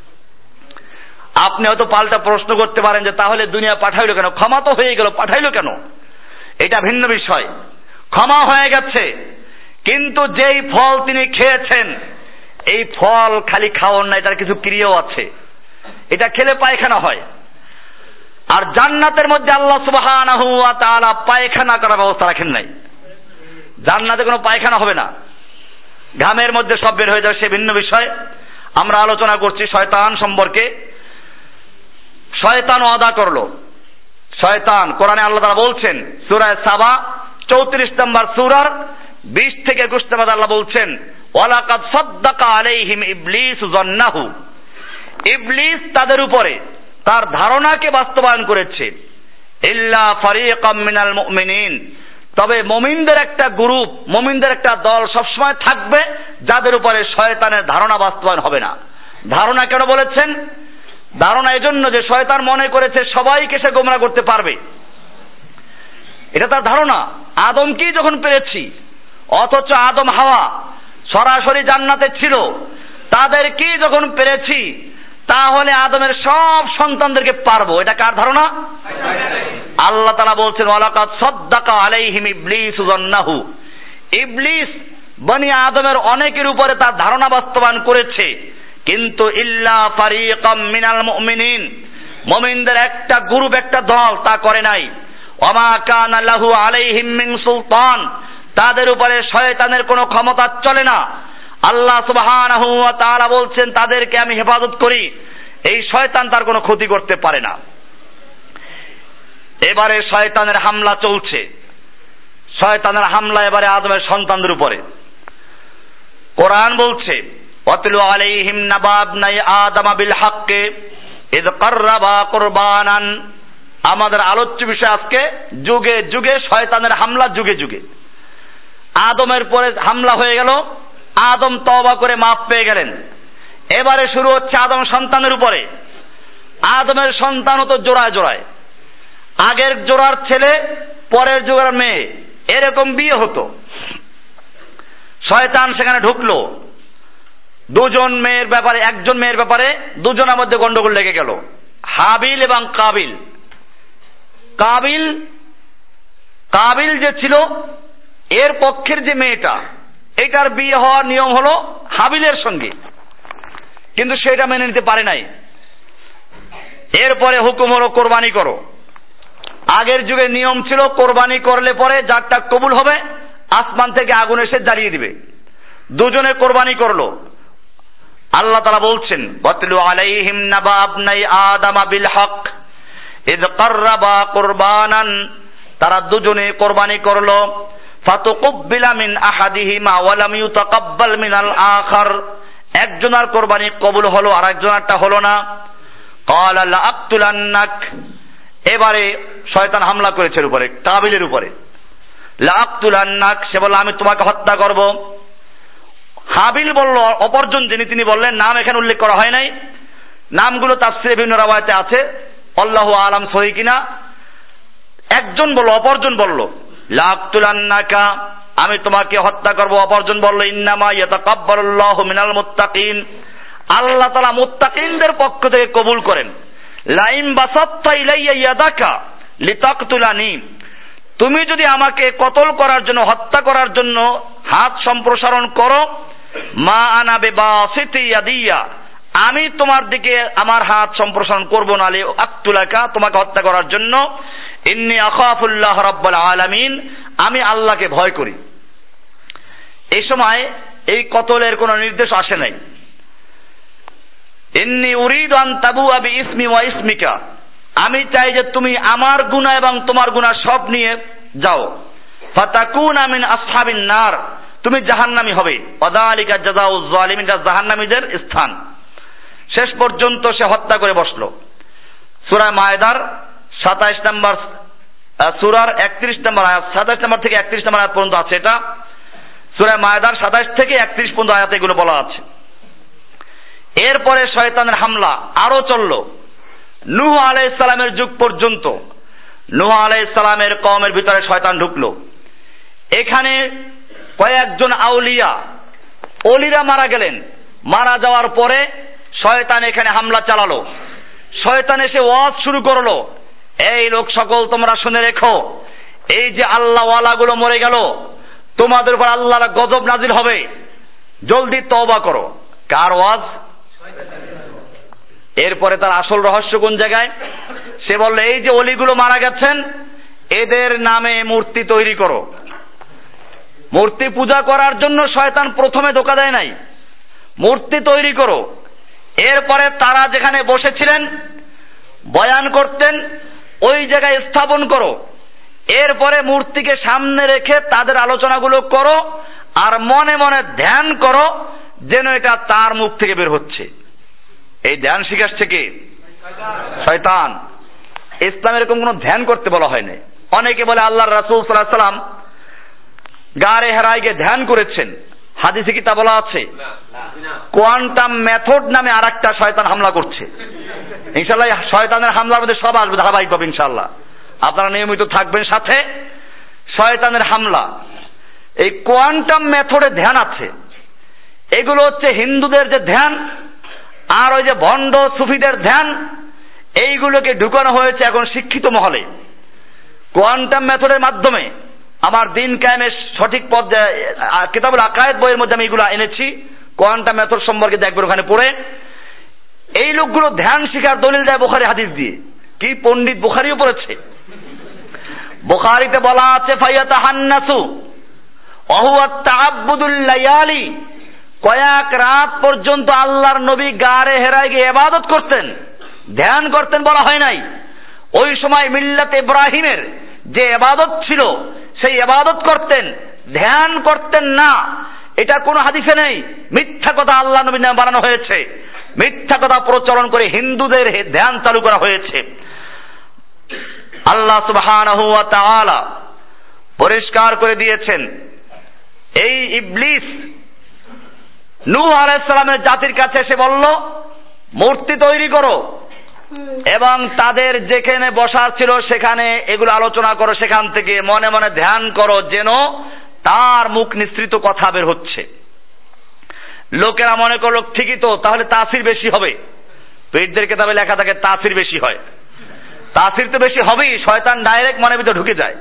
আপনি হয়তো পাল্টা প্রশ্ন করতে পারেন যে তাহলে দুনিয়া পাঠাইলো কেন? ক্ষমা তো হয়ে গেল, পাঠাইলো কেন? এটা ভিন্ন বিষয়। ক্ষমা হয়ে গেছে, কিন্তু যেই ফল তিনি খেয়েছেন, এই ফল খালি খাওয়ার না, এটার কিছু ক্রিয়াও আছে। এটা খেলে পায়খানা হয়। আর জান্নাতের মধ্যে আল্লাহ সুবহানাহু ওয়া তাআলা পায়খানা করার ব্যবস্থা রাখেন নাই। জান্নাতে কোনো পায়খানা হবে না, ঘামের মধ্যে সব বের হয়ে যাবে, সে ভিন্ন বিষয়। আমরা আলোচনা করছি শয়তান সম্পর্কে। শয়তান ওয়াদা করলো, শয়তান, কোরআনে আল্লাহ তাআলা বলছেন সূরা সাবা 34 নম্বর সূরার 20 থেকে 21 নম্বর আল্লাহ বলছেন ওয়ালাকাদ সাদ্দাকা আলাইহিম ইবলিস যান্নাহু, ইবলিস তাদের উপরে তার ধারণাকে বাস্তবায়ন করেছে। ইল্লা ফারিকাম মিনাল মুমিনিন, তবে মুমিনদের একটা গ্রুপ, মুমিনদের একটা দল সবসময় থাকবে যাদের উপরে শয়তানের ধারণা বাস্তবায়ন হবে না। ধারণা কেন বলেছেন? ধারণা এজন্য যে শয়তান মনে করেছে সবাইকে সে গোমরা করতে পারবে, এটা তার ধারণা। আদমকেই যখন পেরেছি, অথচ আদম হাওয়া সরাসরি জান্নাতে ছিল, তাদেরকেই যখন পেরেছি, তাহলে আদমের সব সন্তানদেরকে পারবো। এটা কার ধারণা? আল্লাহ তাআলা বলছেন ওয়ালাকাদ সাদ্দাকা আলাইহিম ইবলিস যান্নাহু, ইবলিস বনি আদমের অনেকের উপরে তার ধারণা বাস্তবায়ন করেছে, কিন্তু ইল্লা ফারিকাম মিনাল মুমিনিন, মুমিনদের একটা গ্রুপ, একটা দল তা করে নাই। ওয়ামা কানা লাহু আলাইহিম মিন সুলতান, তাদের উপরে শয়তানের কোনো ক্ষমতা চলে না। আল্লাহ সুবহানাহু ওয়া তাআলা বলছেন তাদেরকে আমি হেফাজত করি, এই শয়তান তার কোনো ক্ষতি করতে পারে না। এবারে শয়তানের হামলা চলছে, শয়তানের হামলা এবারে আদমের সন্তানদের উপরে। কোরআন বলছে ওয়াতলু আলাইহিম নাবা ইবনাই আদম বিল হাক্কি ইয কাররাবা কুরবানান। আমাদের আলোচ্য বিষয় আজকে যুগে যুগে শয়তানের হামলা, যুগে যুগে। আদমের পরে হামলা হয়ে গেল, আদম তওবা করে মাফ পেয়ে গেলেন। এবারে শুরু হচ্ছে আদম সন্তানের উপরে। আদমের সন্তানও তো জোড়ায় জোড়ায়, আগের জোড়ার ছেলে, পরের জোড়ার মেয়ে, এরকম বিয়ে হতো। শয়তান সেখানে ঢুকলো, দুজন মেয়ের ব্যাপারে, একজন মেয়ের ব্যাপারে দুজনের মধ্যে গন্ডগোল লেগে গেল, হাবিল এবং কাবিল। কাবিল যে ছিল, এর পক্ষের যে মেয়েটা, এটার বিয়ে হওয়ার নিয়ম হলো হাবিলের সঙ্গে, কিন্তু সেটা মেনে নিতে পারে নাই। এরপরে হুকুম হলো কোরবানি করো। আগের যুগে নিয়ম ছিল কোরবানি করলে পরে যারটা কবুল হবে আসমান থেকে আগুন এসে জ্বালিয়ে দিবে। দুজনে কোরবানি করলো, আল্লাহ তাআলা বলছেন, ওয়াতলু আলাইহিম নাবা আবনাই আদম বিল হক ইয কাররাবা কুরবানান, তারা দুজনে কোরবানি করলো, ফাতুকুব্বিলা মিন আহাদিহিমা ওয়া লাম ইউতাকাব্বাল মিনাল আখার, একজনের কোরবানি কবুল হলো আর একজনেরটা হলো না। ক্বালা লা আকতুলান্নাক, এবারে শয়তান হামলা করেছে এর উপরে, কাবিলের উপরে। লা আকতুলান্নাক, সে বলল আমি তোমাকে হত্যা করব। হাবিল বলল, অপরজন যিনি তিনি বললেন, নাম এখানে উল্লেখ করা হয় নাই, নামগুলো তাফসীরে বিভিন্ন রাওয়ায়াতে আছে, আল্লাহু আলাম সহি কিনা। একজন বলল, অপরজন বলল লা আকতুলান্নাকা, আমি তোমাকে হত্যা করব। অপরজন বলল ইন্নামা ইয়াতাকাব্বালুল্লাহু মিনাল মুত্তাকিন, আল্লাহ তাআলা মুত্তাকিনদের পক্ষ থেকে কবুল করেন। লাইম বাসাত্তা ইলাইয়া ইয়াদাকা লিতাকতুলানি, তুমি যদি আমাকে কতল করার জন্য, হত্যা করার জন্য হাত সম্প্রসারণ করো, মা আনা বিবাসিতি ইয়াদিয়া, আমি তোমার দিকে আমার হাত সম্প্রসারণ করব না, লি আকতুলাকা, তোমাকে হত্যা করার জন্য। ইন্নী আখাফুল্লাহ রাব্বুল আলামিন, আমি আল্লাহকে ভয় করি। এই সময় এই কতলের কোনো নির্দেশ আসে নাই। ইন্নী উরিদু আন তাবুআ বিইসমি ওয়া ইসমিকা, আমি চাই যে তুমি আমার গুনাহ এবং তোমার গুনাহ সব নিয়ে যাও। ফাতাকুনা মিন আসহাবিন নার, তুমি জাহান্নামী হবে। ওয়াযালিকা জাযাউয যালিমিন, যা জাহান্নামীদের স্থান। শেষ পর্যন্ত সে হত্যা করে বসলো। সূরা মায়েদার 27 নম্বর সূরার 31 নম্বর আয়াত, 27 নম্বর থেকে 31 নম্বর আয়াত পর্যন্ত আছে। এটা সূরা মায়েদার 27 থেকে 31 পর্যন্ত আয়াতে এগুলো বলা আছে। এরপরে শয়তানের হামলা আরো চলল নূহ আলাইহিস সালামের যুগ পর্যন্ত। নূহ আলাইহিস সালামের কওমের ভিতরে শয়তান ঢুকলো। এখানে কয়েকজন আউলিয়া, ওলিরা মারা গেলেন। মারা যাওয়ার পরে শয়তান এখানে হামলা চালালো। শয়তান এসে ওয়াজ শুরু করলো, এই লোক সকল তোমরা শুনে রেখো, এই যে আল্লাহ ওয়ালাগুলো মরে গেল, তোমাদের উপর আল্লাহর গজব নাজিল হবে, জলদি তওবা করো। কার ওয়াজ? এরপরে তার আসল রহস্য কোন জায়গায়? সে বলল, এই যে অলিগুলো মারা গেছেন, এদের নামে মূর্তি তৈরি করো। মূর্তি পূজা করার জন্য শয়তান প্রথমে ধোঁকা দেয় নাই, মূর্তি তৈরি করো। এরপরে তারা যেখানে বসেছিলেন বয়ান করতেন, ওই জায়গায় স্থাপন করো। এরপরে মূর্তিকে সামনে রেখে তাদের আলোচনাগুলো করো, আর মনে মনে ধ্যান করো যেন এটা তার মুখ থেকে বের হচ্ছে। এই ধ্যান শিখাচ্ছে কে? শয়তান। ইসলামে এরকম কোনো ধ্যান করতে বলা হয়নি। অনেকে বলে আল্লাহর রাসূল সাল্লাল্লাহু আলাইহি ওয়াসাল্লাম গারে হেরায় গিয়ে ধ্যান করেছেন, হাদিসে কি তা বলা আছে? কোয়ান্টাম মেথড নামে আরেকটা শয়তান হামলা করছে। ইনশাআল্লাহ শয়তানের হামলার মধ্যে সব আসবে ধারাবাহিকভাবে ইনশাআল্লাহ, আপনারা নিয়মিত থাকবেন সাথে। শয়তানের হামলা, এই কোয়ান্টাম মেথডে ধ্যান আছে। এগুলো হচ্ছে হিন্দুদের যে ধ্যান আর ওই যে ভণ্ড সুফিদের ধ্যান, এইগুলোকে ঢুকানো হয়েছে এখন শিক্ষিত মহলে। কোয়ান্টাম মেথডের মাধ্যমে আমার দিন কায়েমের সঠিক পথ, কিতাবুল আকায়েদ বইয়ের মধ্যে আমি এগুলো এনেছি, কোয়ান্টাম মেথড সম্পর্কে দেখবেন ওখানে পড়ে। এই লোকগুলো ধ্যান শিখার দলিল দেয় বুখারী হাদিস দিয়ে। কি পণ্ডিত বুখারীও পড়েছে। বুখারীতে বলা আছে ফায়াতাহান্নাসু ওয়া হুয়া তাআব্বুদুল লায়ালি, কয়েক রাত পর্যন্ত আল্লাহর নবী গারে হেরায় গিয়ে ইবাদত করতেন, ধ্যান করতেন বলা হয় নাই। ওই সময় মিল্লাত ইব্রাহিমের যে ইবাদত ছিল সেই ইবাদত করতেন, ধ্যান করতেন না। এটা কোনো হাদিসে নেই, মিথ্যা কথা আল্লাহ নবীর নামে বানানো হয়েছে। মিথ্যা কথা প্রচলন করে হিন্দুদের ধ্যান চালু করা হয়েছে। আল্লাহ সুবহানাহু ওয়া তাআলা পরিষ্কার করে দিয়েছেন, এই ইবলিস নূহ আলাইহিস সালামের জাতির কাছে এসে বলল মূর্তি তৈরি করো এবং তাদের যেখানে বসার ছিল সেখানে এগুলো আলোচনা করো, সেখান থেকে মনে মনে ধ্যান করো যেন তার মুখ নিঃসৃত কথা বের হচ্ছে। লোকেরা মনে করলো ঠিকই তো, তাহলে তাসির বেশি হবে। পীরদের কিতাবে লেখা থাকে তাসির বেশি হয়। তাসির তো বেশি হবেই, শয়তান ডাইরেক্ট মনের ভিতরে ঢুকে যায়।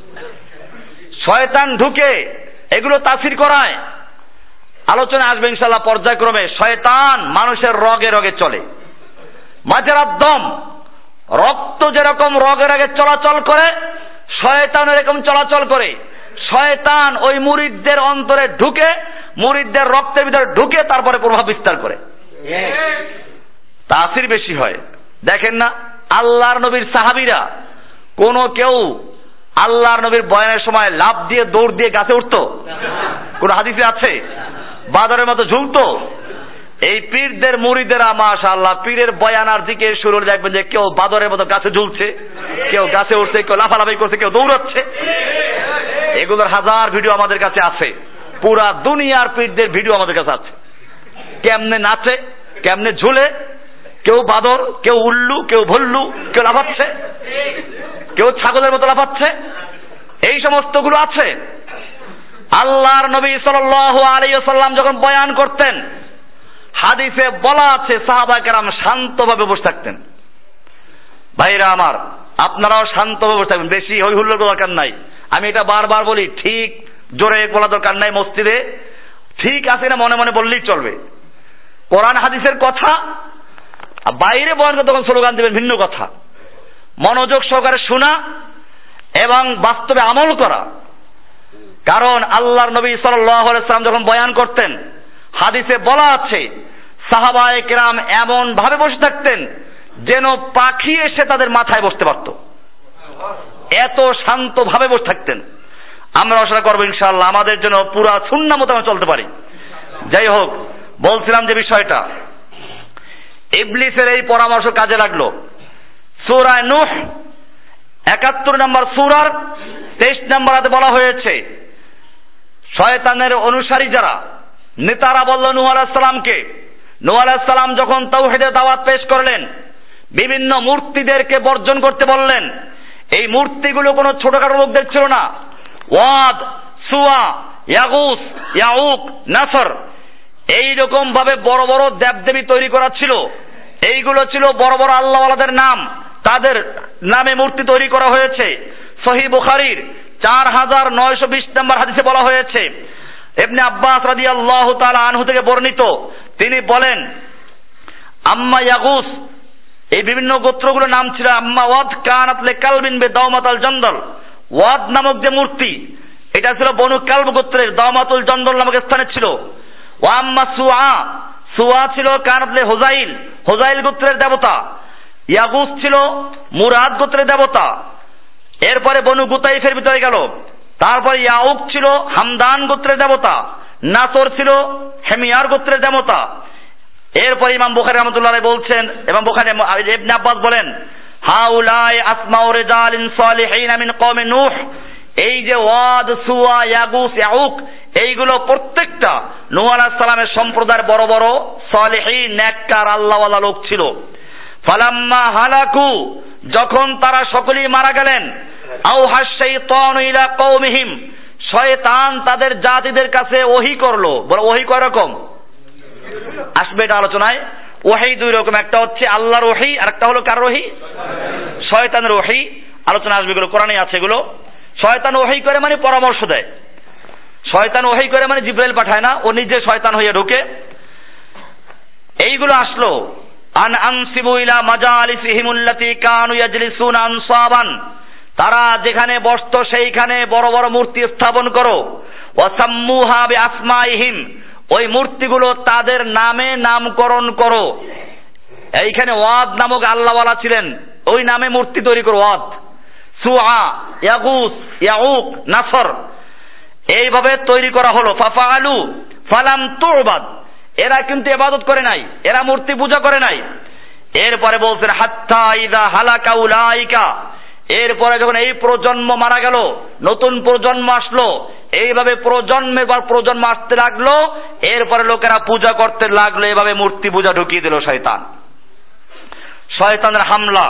শয়তান ঢুকে এগুলো তাসির করায়। আলোচনা আসবে ইনশাআল্লাহ পর্যায়ক্রমে। শয়তান মানুষের রগে রগে চলে। মাজারাদ্দম, রক্ত যেরকম রগে রগে চলাচল করে, শয়তান এরকম চলাচল করে। শয়তান ওই মুরিদদের অন্তরে ঢুকে, মুরিদদের রক্তের ভিতরে ঢুকে তারপরে প্রভাব বিস্তার করে। তাসির বেশি হয়। দেখেন না আল্লাহর নবীর সাহাবীরা কোন কেউ আল্লাহর নবীর বয়ানের সময় লাফ দিয়ে দৌড় দিয়ে গাছে উঠতো? কোন হাদিসে আছে? বাদরের মতো ঝুলতো? এই পীরদের মুরিদেরা মাশাআল্লাহ পীরের বয়ানার দিকে শুরু দেখবেন যে কেউ বাদরের মতো গাছে ঝুলছে, কেউ গাছে উঠছে, কেউ লাফালাফি করছে, কেউ দৌড়াচ্ছে। এগুলোর হাজার ভিডিও আমাদের কাছে আছে, পুরা দুনিয়ার পীরদের ভিডিও আমাদের কাছে আছে। কেমনে নাচে, কেমনে ঝুলে, কেউ বাদর, কেউ উল্লু, কেউ ভল্লু, কেউ লাফাচ্ছে, কেউ ছাগলের মতো লাফাচ্ছে, এই সমস্তগুলো আছে। আল্লাহর নবী সাল্লাল্লাহু আলাইহি ওয়াসাল্লাম যখন বয়ান করতেন, হাদিসে বলা আছে সাহাবা কেরাম শান্তভাবে বসে থাকতেন। ভাইরা আমার, আপনারাও শান্তভাবে বসে থাকবেন, বেশি হই হুল্লোড় দরকার নাই। আমি এটা বারবার বলি, ঠিক জোরে বলা দরকার নাই। মসজিদে ঠিক আছে না মনে মনে বললেই চলবে। কোরআন হাদিসের কথা বাইরে বয়ান করতে তখন স্লোগান দেবেন ভিন্ন কথা। মনোযোগ সহকারে শোনা এবং বাস্তবে আমল করা। কারণ আল্লাহর নবী সাল্লাল্লাহু আলাইহি ওয়াসাল্লাম যখন বয়ান করতেন, হাদিসে বলা আছে সাহাবায়ে কেরাম এমন ভাবে বসে থাকতেন যেন পাখি এসে তাদের মাথায় বসতে পারত, এত শান্ত ভাবে বসে থাকতেন। আমরা আশা করব ইনশাআল্লাহ আমাদের জন্য পুরা সুন্নাহ মতো আমরা চলতে পারি। যাই হোক, বলছিলাম যে বিষয়টা, ইবলিসের এই পরামর্শ কাজে লাগলো। সূরা নূহ ৭১ নম্বর সূরার ২৩ নম্বর আয়াতে বলা হয়েছে, শয়তানের অনুসারী যারা নেতারা বলল নূহ আলাইহিস সালামকে, নূহ আলাইহিস সালাম যখন তাওহীদের দাওয়াত পেশ করলেন, বিভিন্ন মূর্তিদেরকে বর্জন করতে বললেন। এই মূর্তিগুলো কোনো ছোটখাটো লোকদের ছিল না। ওয়াদ, সুয়া, ইয়াগুস, ইয়াউক, নাসর, এইরকম ভাবে বড় বড় দেবদেবী তৈরি করা ছিল। এইগুলো ছিল বড় বড় আল্লাহওয়ালাদের নাম, তাদের নামে মূর্তি তৈরি করা হয়েছে। সহিহ বুখারীর ৪৯২০ নম্বর হাদিসে বলা হয়েছে, ইবনে আব্বাস রাদিয়াল্লাহু তাআলা আনহু থেকে বর্ণিত, তিনি বলেন আম্মা ইয়াগুস, এই বিভিন্ন গোত্রগুলোর নাম ছিল আম্মা ওয়াদ কানাত লিকালবিন বিদাওমাতাল জন্দল। ওয়াদ নামক যে মূর্তি, এটা ছিল বনু কালব গোত্রের দাওমাতুল জন্দল নামক স্থানে ছিল। ওয়া আম্মা সুআ, সুআ ছিল কানাত লি হুযাইল, হুযাইল গোত্রের দেবতা। ইয়াগুস ছিল মুরাদ গোত্রের দেবতা। এরপরে বনু গুতাইফের ভিতরে গেল। তারপরে ইয়াউক ছিল হামদান গোত্রের দেবতা। নাসর ছিল হেমিয়ার গোত্রের দেবতা। এরপর ইমাম বুখারী রাহমাতুল্লাহ আলাইহি বলছেন, এবং বুখারী ইবনে আব্বাস বলেন, হাউলাই আসমাউ রিজালিন সালিহিন মিন কওমি নূহ, এই যে ওয়াদ, সুয়া, ইয়াগুস, ইয়াউক, এইগুলো প্রত্যেকটা নূহ আলাইহিস সালামের সম্প্রদায়ের বড় বড় সালিহিন নেককার আল্লাহওয়ালা লোক ছিল। ফালাম্মা হালাকু, যখন তারা সকলেই মারা গেলেন, আওহাশ শাইতানু ইলা কওমিহিম, শয়তান তাদের জাতিদের কাছে ওহী করলো। বলে ওহী কয় রকম আসবে এটা আলোচনায়। ওহী দুই রকম, একটা হচ্ছে আল্লাহর ওহী আর একটা হলো কার ওহী? শয়তানের ওহী। আলোচনা আসবে, এগুলো কোরআনে আছে। এগুলো শয়তান ওহী করে মানে পরামর্শ দেয়। শয়তান ওহী করে মানে জিবরাইল পাঠায় না, ও নিজে শয়তান হয়ে ঢুকে। এইগুলো আসলো আন আনসিবু ইলা মাজালিসিহিম আল্লাতী কানু ইয়াজলিসুনা আনসাবান, তারা যেখানে বসতো সেইখানে বড় বড় মূর্তি স্থাপন করো। ওয়া সাম্মুহা বিআসমাইহিম, ওই মূর্তিগুলো তাদের নামে নামকরণ করো। এইখানে ওয়াদ নামক আল্লাহওয়ালা ছিলেন, ওই নামে মূর্তি তৈরি করো। ওয়াদ, সুআ, ইয়াগুস, ইয়াউক, নাসর, এইভাবে তৈরি করা হলো। ফাফআলু ফালাম তুবাদ, এরা কিন্তু ইবাদত করে নাই, এরা মূর্তি পূজা করে নাই। এরপরে বলছেন হাত্তা ইযা হালাকা উলাইকা, এরপরে যখন এই প্রজন্ম মারা গেল, নতুন প্রজন্ম আসলো, এইভাবে প্রজন্মের পর প্রজন্ম আসতে লাগলো। এরপরে লোকেরা পূজা করতে লাগলো, এভাবে মূর্তি পূজা ঢুকিয়ে দিল শয়তান। শয়তানের হামলা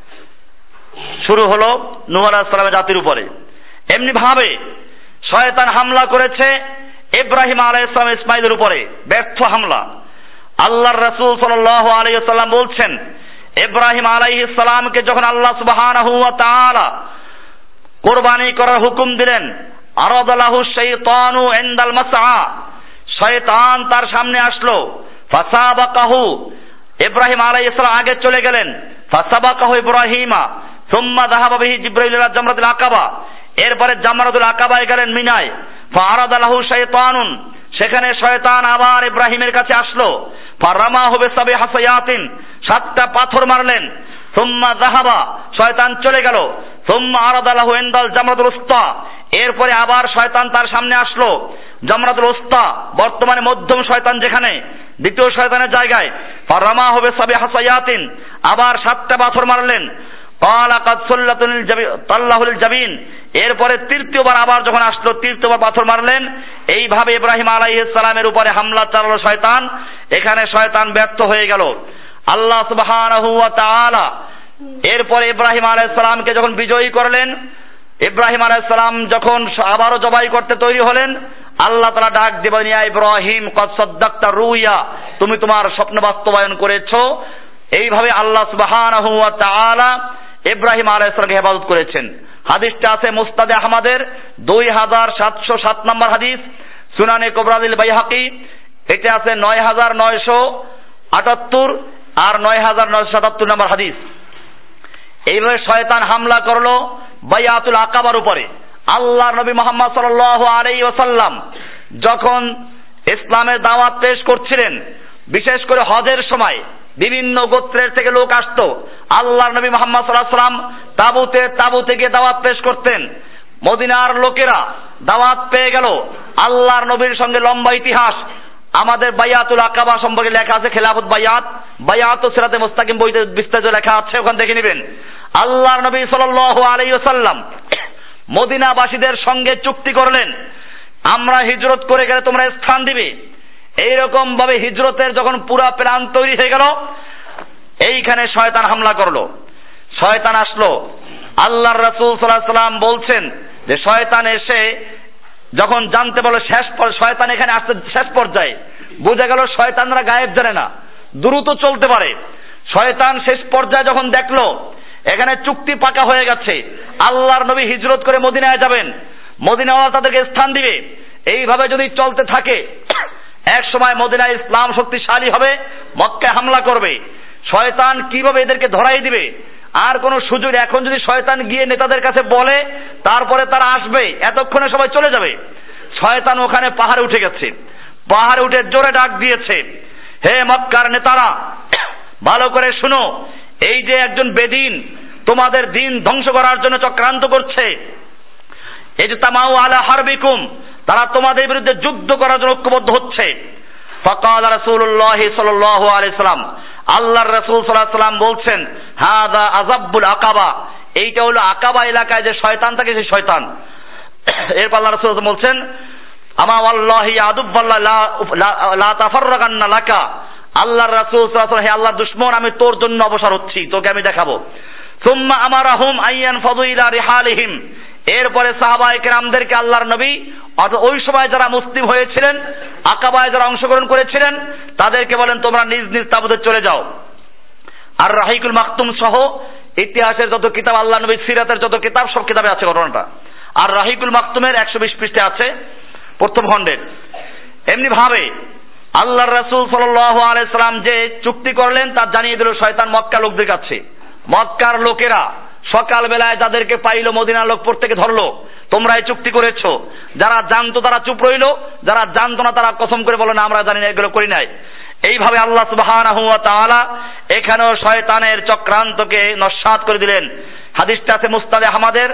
শুরু হলো নূহ আলাইহিস সালামের জাতির উপরে। এমনি ভাবে শয়তান হামলা করেছে ইব্রাহিম আলাইহিস সালাম, ইসমাইলের উপরে, ব্যর্থ হামলা। আল্লাহর রাসূল সাল্লাল্লাহু আলাইহি ওয়াসাল্লাম বলছেন, ইব্রাহিম আলাইহিস সালামকে যখন আল্লাহ সুবহানাহু ওয়া তাআলা কুরবানি করার হুকুম দিলেন, আরাদালাহু শাইতানু ইনদাল মাসআ, শয়তান তার সামনে আসলো। ফাসাবাকাহু, ইব্রাহিম আলাইহিস সালাম আগে চলে গেলেন। ফাসাবাকাহু ইব্রাহিমা সুম্মা যাহাবা বিহি জিবরাইল ইলা জামরাতিল আকাবা, এরপরে জামরাতুল আকাবায় গেলেন মিনায়। ফাআরাদালাহু শাইতানুন, সেখানে শয়তান আবার ইব্রাহিমের কাছে আসলো। ফারামাহু বিসাবি হাসায়াতিন, 7টা পাথর মারলেন। সুম্মা যাহাবা, শয়তান চলে গেল। সুম্মা আরাদা লাহু ইনদাল জামরাতুল উসতা, এরপরে আবার শয়তান তার সামনে আসলো জামরাতুল উসতা, বর্তমানে মধ্যম শয়তান যেখানে, দ্বিতীয় শয়তানের জায়গায়। ফারামাহু বিসাবি হাসায়াতিন, আবার 7টা পাথর মারলেন। ক্বালা কাদ সাল্লাতুল জাবিন, এরপরে তৃতীয়বার আবার যখন আসলো, তৃতীয়বার পাথর মারলেন। এইভাবে ইব্রাহিম আলাইহিস সালামের উপরে হামলা চালালো শয়তান। এখানে শয়তান ব্যর্থ হয়ে গেল। আল্লাহ সুবহানাহু ওয়া তাআলা এরপরে ইব্রাহিম আলাইহিস সালামকে যখন বিজয়ী করলেন, ইব্রাহিম আলাইহিস সালাম যখন আবারও জবাই করতে তৈরি হলেন, আল্লাহ তাআলা ডাক দিবেন, ইয়া ইব্রাহিম কদ সাদ্দাকতা রুয়া, তুমি তোমার স্বপ্ন বাস্তবায়ন করেছো। এইভাবে আল্লাহ সুবহানাহু ওয়া তাআলা ইব্রাহিম আলাইহিস সালামকে হেফাজত করেছেন। হাদিসটা আছে মুসনাদে আহমদের 2707 নম্বর হাদিস, সুনানে কুবরাল বাইহাকি এটা আছে 9978 আর 9977 নম্বর হাদিস। এইভাবে শয়তান হামলা করলো বাইয়াতুল আকাবার উপরে। আল্লাহর নবী মুহাম্মদ সাল্লাল্লাহু আলাইহি ওয়াসাল্লাম যখন ইসলামের দাওয়াত পেশ করছিলেন, বিশেষ করে হজের সময় বিভিন্ন গোত্রের থেকে লোক আসতো। আল্লাহর নবী মুহাম্মদ সাল্লাল্লাহু আলাইহি ওয়াসাল্লাম তাঁবুতে গিয়ে দাওয়াত পেশ করতেন। মদিনার লোকেরা দাওয়াত পেয়ে গেল। আল্লাহর নবীর সঙ্গে লম্বা ইতিহাস আমাদের বাইয়াতুল আকাবা সম্পর্কে লেখা আছে, খেলাফত বায়াত ও সিরাতে মুস্তাকিম বইতে বিস্তারিত লেখা আছে, ওখানে দেখে নেবেন। আল্লাহর নবী সাল্লাল্লাহু আলাইহি ওয়াসাল্লাম মদিনাবাসীদের সঙ্গে চুক্তি করলেন, আমরা হিজরত করে গেলে তোমরা স্থান দিবে। এইরকম ভাবে হিজরতের যখন পুরা প্ল্যান তৈরি হয়ে গেল, এইখানে শয়তান হামলা করলো। শয়তান আসলো। আল্লাহর রাসূল সাল্লাল্লাহু আলাইহি ওয়াসাল্লাম বলছেন যে শয়তান এসে যখন জানতে পারলো শয়তান এখানে আসতে শেষ পর্যায়ে, বোঝা গেল শয়তানরা গায়েব জানে না, দ্রুত চলতে পারে। শয়তান শেষ পর্যায়ে যখন দেখলো এখানে চুক্তি পাকা হয়ে গেছে, আল্লাহর নবী হিজরত করে মদিনায় যাবেন, মদিনাওয়ালা তাদেরকে স্থান দিবে, এইভাবে যদি চলতে থাকে এক সময় মদিনায় ইসলাম শক্তিশালী হবে, মক্কায় হামলা করবে। শয়তান কিভাবে এদেরকে ধরাই দিবে, আর কোনো সুযোগ। এখন যদি শয়তান গিয়ে নেতাদের কাছে বলে, তারপরে তারা আসবে, এতক্ষণে সবাই চলে যাবে। শয়তান ওখানে পাহাড়ে উঠে গেছে, পাহাড়ে উঠে জোরে ডাক দিয়েছে, হে মক্কার নেতারা, ভালো করে শুনো, এই যে একজন বেদিন তোমাদের দিন ধ্বংস করার জন্য চক্রান্ত করছে, এই যে তামাউ আলা হারবিকুম, তারা তোমাদের বিরুদ্ধে যুদ্ধ করার জন্য ঐক্যবদ্ধ হচ্ছে। ফাকাল রাসূলুল্লাহ সাল্লাল্লাহু আলাইহি সাল্লাম, আল্লাহর রাসূল সাল্লাল্লাহু আলাইহি সাল্লাম বলছেন, হাদা আযাবুল আকাবা, এইটা হলো আকাবা এলাকায় যে শয়তান থাকে, সেই শয়তান। এরপর আল্লাহর রাসূল বলছেন, আমা ওয়াল্লাহি আদুব্বাল্লাহ লা তাফাররাগান্না লাকা, আল্লাহর রাসূল সাল্লাল্লাহু আলাইহি ওয়াসাল্লাম, হে আল্লাহর দুশমন, আমি তোর জন্য অবসর হচ্ছি, তোকে আমি দেখাবো। সুম্মা আমারাহুম আইয়ান ফাদু ইলা রিহালিহিম, এরপরে সাহাবায়ে কেরামদেরকে আল্লাহর নবী ওই সময় যারা মুসলিম হয়েছিলেন, আকাবায় যারা অংশগ্রহণ করেছিলেন, তাদেরকে বলেন তোমরা নিজ নিজ তাঁবুতে চলে যাও। আর রাহিকুল মাকতুম সহ ইতিহাসের যত কিতাব, আল্লাহ নবীর সিরাতের যত কিতাব, সব কিতাবে আছে ঘটনাটা। আর রাহিকুল মাকতুমের 120 পৃষ্ঠা আছে প্রথম খণ্ডের। এমনি ভাবে আল্লাহর রাসূল সাল্লাল্লাহু আলাইহি সাল্লাম যে চুক্তি করলেন তা জানিয়ে দিল শয়তান মক্কা লোকদের কাছে। মক্কার লোকেরা সকাল বেলায় যাদেরকে পাইলো, মদিনার লোক প্রত্যেকে ধরলো, তোমরা এই চুক্তি করেছো। যারা জানতো তারা চুপ রইলো, যারা জানতো না তারা কসম করে বলো না আমরা জানি না, এগুলো করি নাই। এইভাবে আল্লাহ সুবহানাহু ওয়া তাআলা এখানেও শয়তানের চক্রান্তকে নস্যাৎ করে দিলেন। হাদিসটা আছে মুসনাদে আহমদের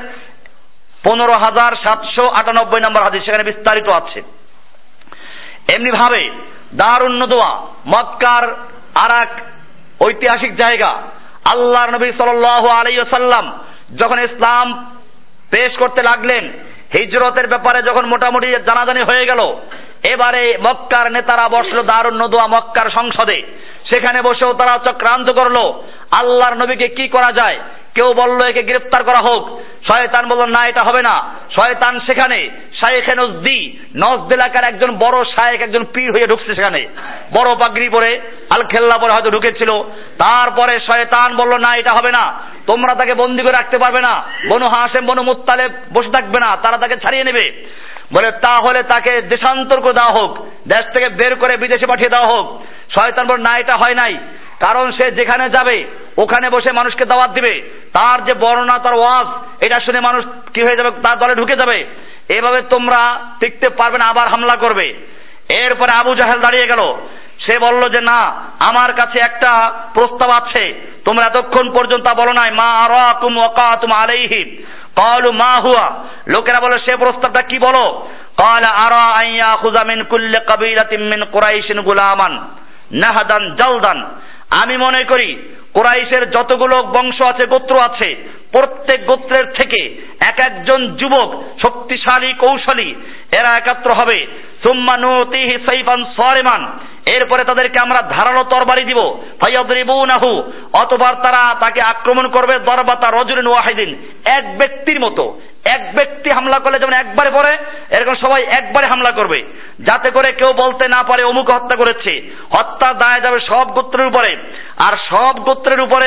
15798 নম্বর হাদিস, সেখানে বিস্তারিত আছে। এমনি ভাবে দারুন নদওয়া মক্কার আরেক ঐতিহাসিক জায়গা। আল্লাহর নবী সাল্লাল্লাহু আলাইহি ওয়াসাল্লাম যখন ইসলাম পেশ করতে লাগলেন, হিজরতের ব্যাপারে যখন মোটামুটি জানাজানি হয়ে গেল, এবারে মক্কার নেতারা বসলো দারুন নদওয়া মক্কার সংসদে। সেখানে বসেও তারা চক্রান্ত করলো আল্লাহর নবীকে কি করা যায়। কেউ বলল একে গ্রেফতার করা হোক, শয়তান বলল না এটা হবে না। শয়তান সেখানে শায়েখে নজদ এলাকার একজন বড় শায়েখ, একজন পীর হয়ে ঢুকছে সেখানে, বড় পাগড়ি পরে, আল খেল্লা পরে হয়তো ঢুকেছিল। তারপরে শয়তান বলল না এটা হবে না, তোমরা তাকে বন্দি করে রাখতে পারবে না, বনু হাশেম বনু মুত্তালিব বসে থাকবে না, তারা তাকে ছাড়িয়ে নেবে। বলে তাহলে তাকে দেশান্তর করে দেওয়া হোক, দেশ থেকে বের করে বিদেশে পাঠিয়ে দেওয়া হোক। শয়তান বলল না এটা হয় নাই, কারণ সে যেখানে যাবে ওখানে বসে মানুষকে দাওয়াত দিবে, তার যে বর্ণনা, তার ওয়াজ, এটা শুনে মানুষ কি হয়ে যাবে, তার দলে ঢুকে যাবে। এভাবে তোমরা টিকতে পারবে না, আবার হামলা করবে। এরপরে আবু জাহেল দাঁড়িয়ে গেল, সে বলল যে না, আমার কাছে একটা প্রস্তাব আছে, তোমরা এতক্ষণ পর্যন্ত বলো নাই মা আরাকুম ওয়াকাতুম আলাইহি, ক্বালু মা হুয়া, লোকেরা বলে সে প্রস্তাবটা কি বলো। ক্বালা আরা আন ইয়াখুযা মিন কুল্লি কাবিলাতিন মিন কুরাইশিন গুলামান নাহাদান জালদান, আমি মনে করি কুরাইশের যতগুলো বংশ আছে, গোত্র আছে, প্রত্যেক গোত্রের থেকে এক একজন যুবক শক্তিশালী কৌশলী এরা একাত্র হবে। সুম্মা নুতিহি সাইফান সারিমান, এরপরে তাদেরকে আমরা ধারালো তরবারি দিব। ফায়াদরিবুনাহু, অতঃপর তারা তাকে আক্রমণ করবে দরবাতা রাজুলিন ওয়াহিদিন, এক ব্যক্তির মতো। এক ব্যক্তি হামলা করলে যেমন একবারে পড়ে, এরকম সবাই একবারে হামলা করবে, যাতে করে কেউ বলতে না পারে অমুক হত্যা করেছে। হত্যার দায় যাবে সব গোত্রের উপরে, আর সব গোত্রের উপরে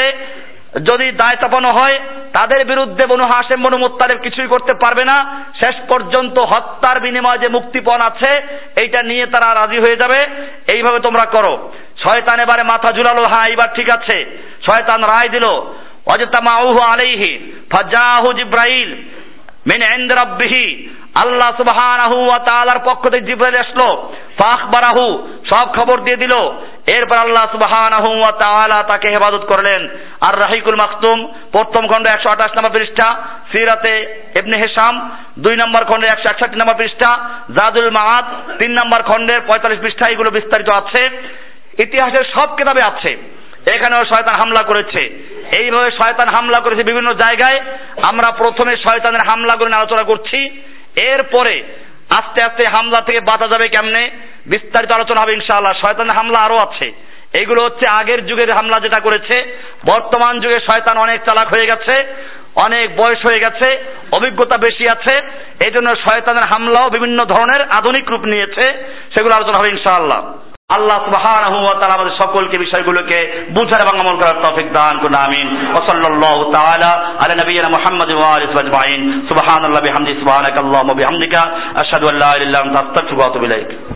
যদি দায় চাপানো হয়, তাদের বিরুদ্ধে বনু হাশেম বনু মুত্তালিব কিছুই করতে পারবে না। শেষ পর্যন্ত হত্যার বিনিময়ে যে মুক্তিপণ আছে এইটা নিয়ে তারা রাজি হয়ে যাবে। এইভাবে তোমরা করো। শয়তান এবারে মাথা ঝুলালো, হ্যাঁ এবার ঠিক আছে। শয়তান রায় দিল, ওয়াজতামাউহু আলাইহি ফাজাহু জিব্রাইল মিন ইনদি রাব্বিহি, আল্লাহ সুবহানাহু ওয়া তাআলার পক্ষ থেকে জিবরাইল আসলো, ফাখবারাহু, সব খবর দিয়ে দিল। এরপর আল্লাহ সুবহানাহু ওয়া তাআলা তাকে হেফাজত করলেন। আর রাহিকুল মাকতুম প্রথম খণ্ড 128 নম্বর পৃষ্ঠা, সিরাতে ইবনে হিশাম 2 নম্বর খণ্ডে 161 নম্বর পৃষ্ঠা, জাদুল মাআদ 3 নম্বর খণ্ডের 45 পৃষ্ঠা, এগুলো বিস্তারিত আছে, ইতিহাসের সব কিতাবে আছে। এখানেও শয়তান হামলা করেছে। এইভাবে শয়তান হামলা করেছে বিভিন্ন জায়গায়। আমরা প্রথমে শয়তানের হামলাগুলো নিয়ে আলোচনা করছি, এরপরে আস্তে আস্তে হামলা থেকে বাঁচা যাবে কেমনে বিস্তারিত আলোচনা হবে ইনশাআল্লাহ। শয়তানের হামলা আরো আছে, এগুলো হচ্ছে আগের যুগের হামলা যেটা করেছে। বর্তমান যুগে শয়তান অনেক চালাক হয়ে গেছে, অনেক বয়স হয়ে গেছে, অভিজ্ঞতা বেশি আছে, এই জন্য শয়তানের হামলাও বিভিন্ন ধরনের আধুনিক রূপ নিয়েছে, সেগুলো আলোচনা হবে ইনশাআল্লাহ। আল্লাহ সুবহানাহু ওয়া তাআলা আমাদের সকলকে বিষয়গুলোকে বুঝার এবং আমল করার তৌফিক দান করুন, আমিন। ওয়া সাল্লাল্লাহু তাআলা আলা নবিয়িনা মুহাম্মাদ ওয়া আলিহি ওয়া আজমাইন। সুবহানাল্লাহি বিহামদিহি, সুবহানাকাল্লাহুম্মা বিহামদিকা, আশহাদু আল্লা ইলাহা ইল্লা আনতা, আস্তাগফিরুকা ওয়া আতুবু ইলাইক।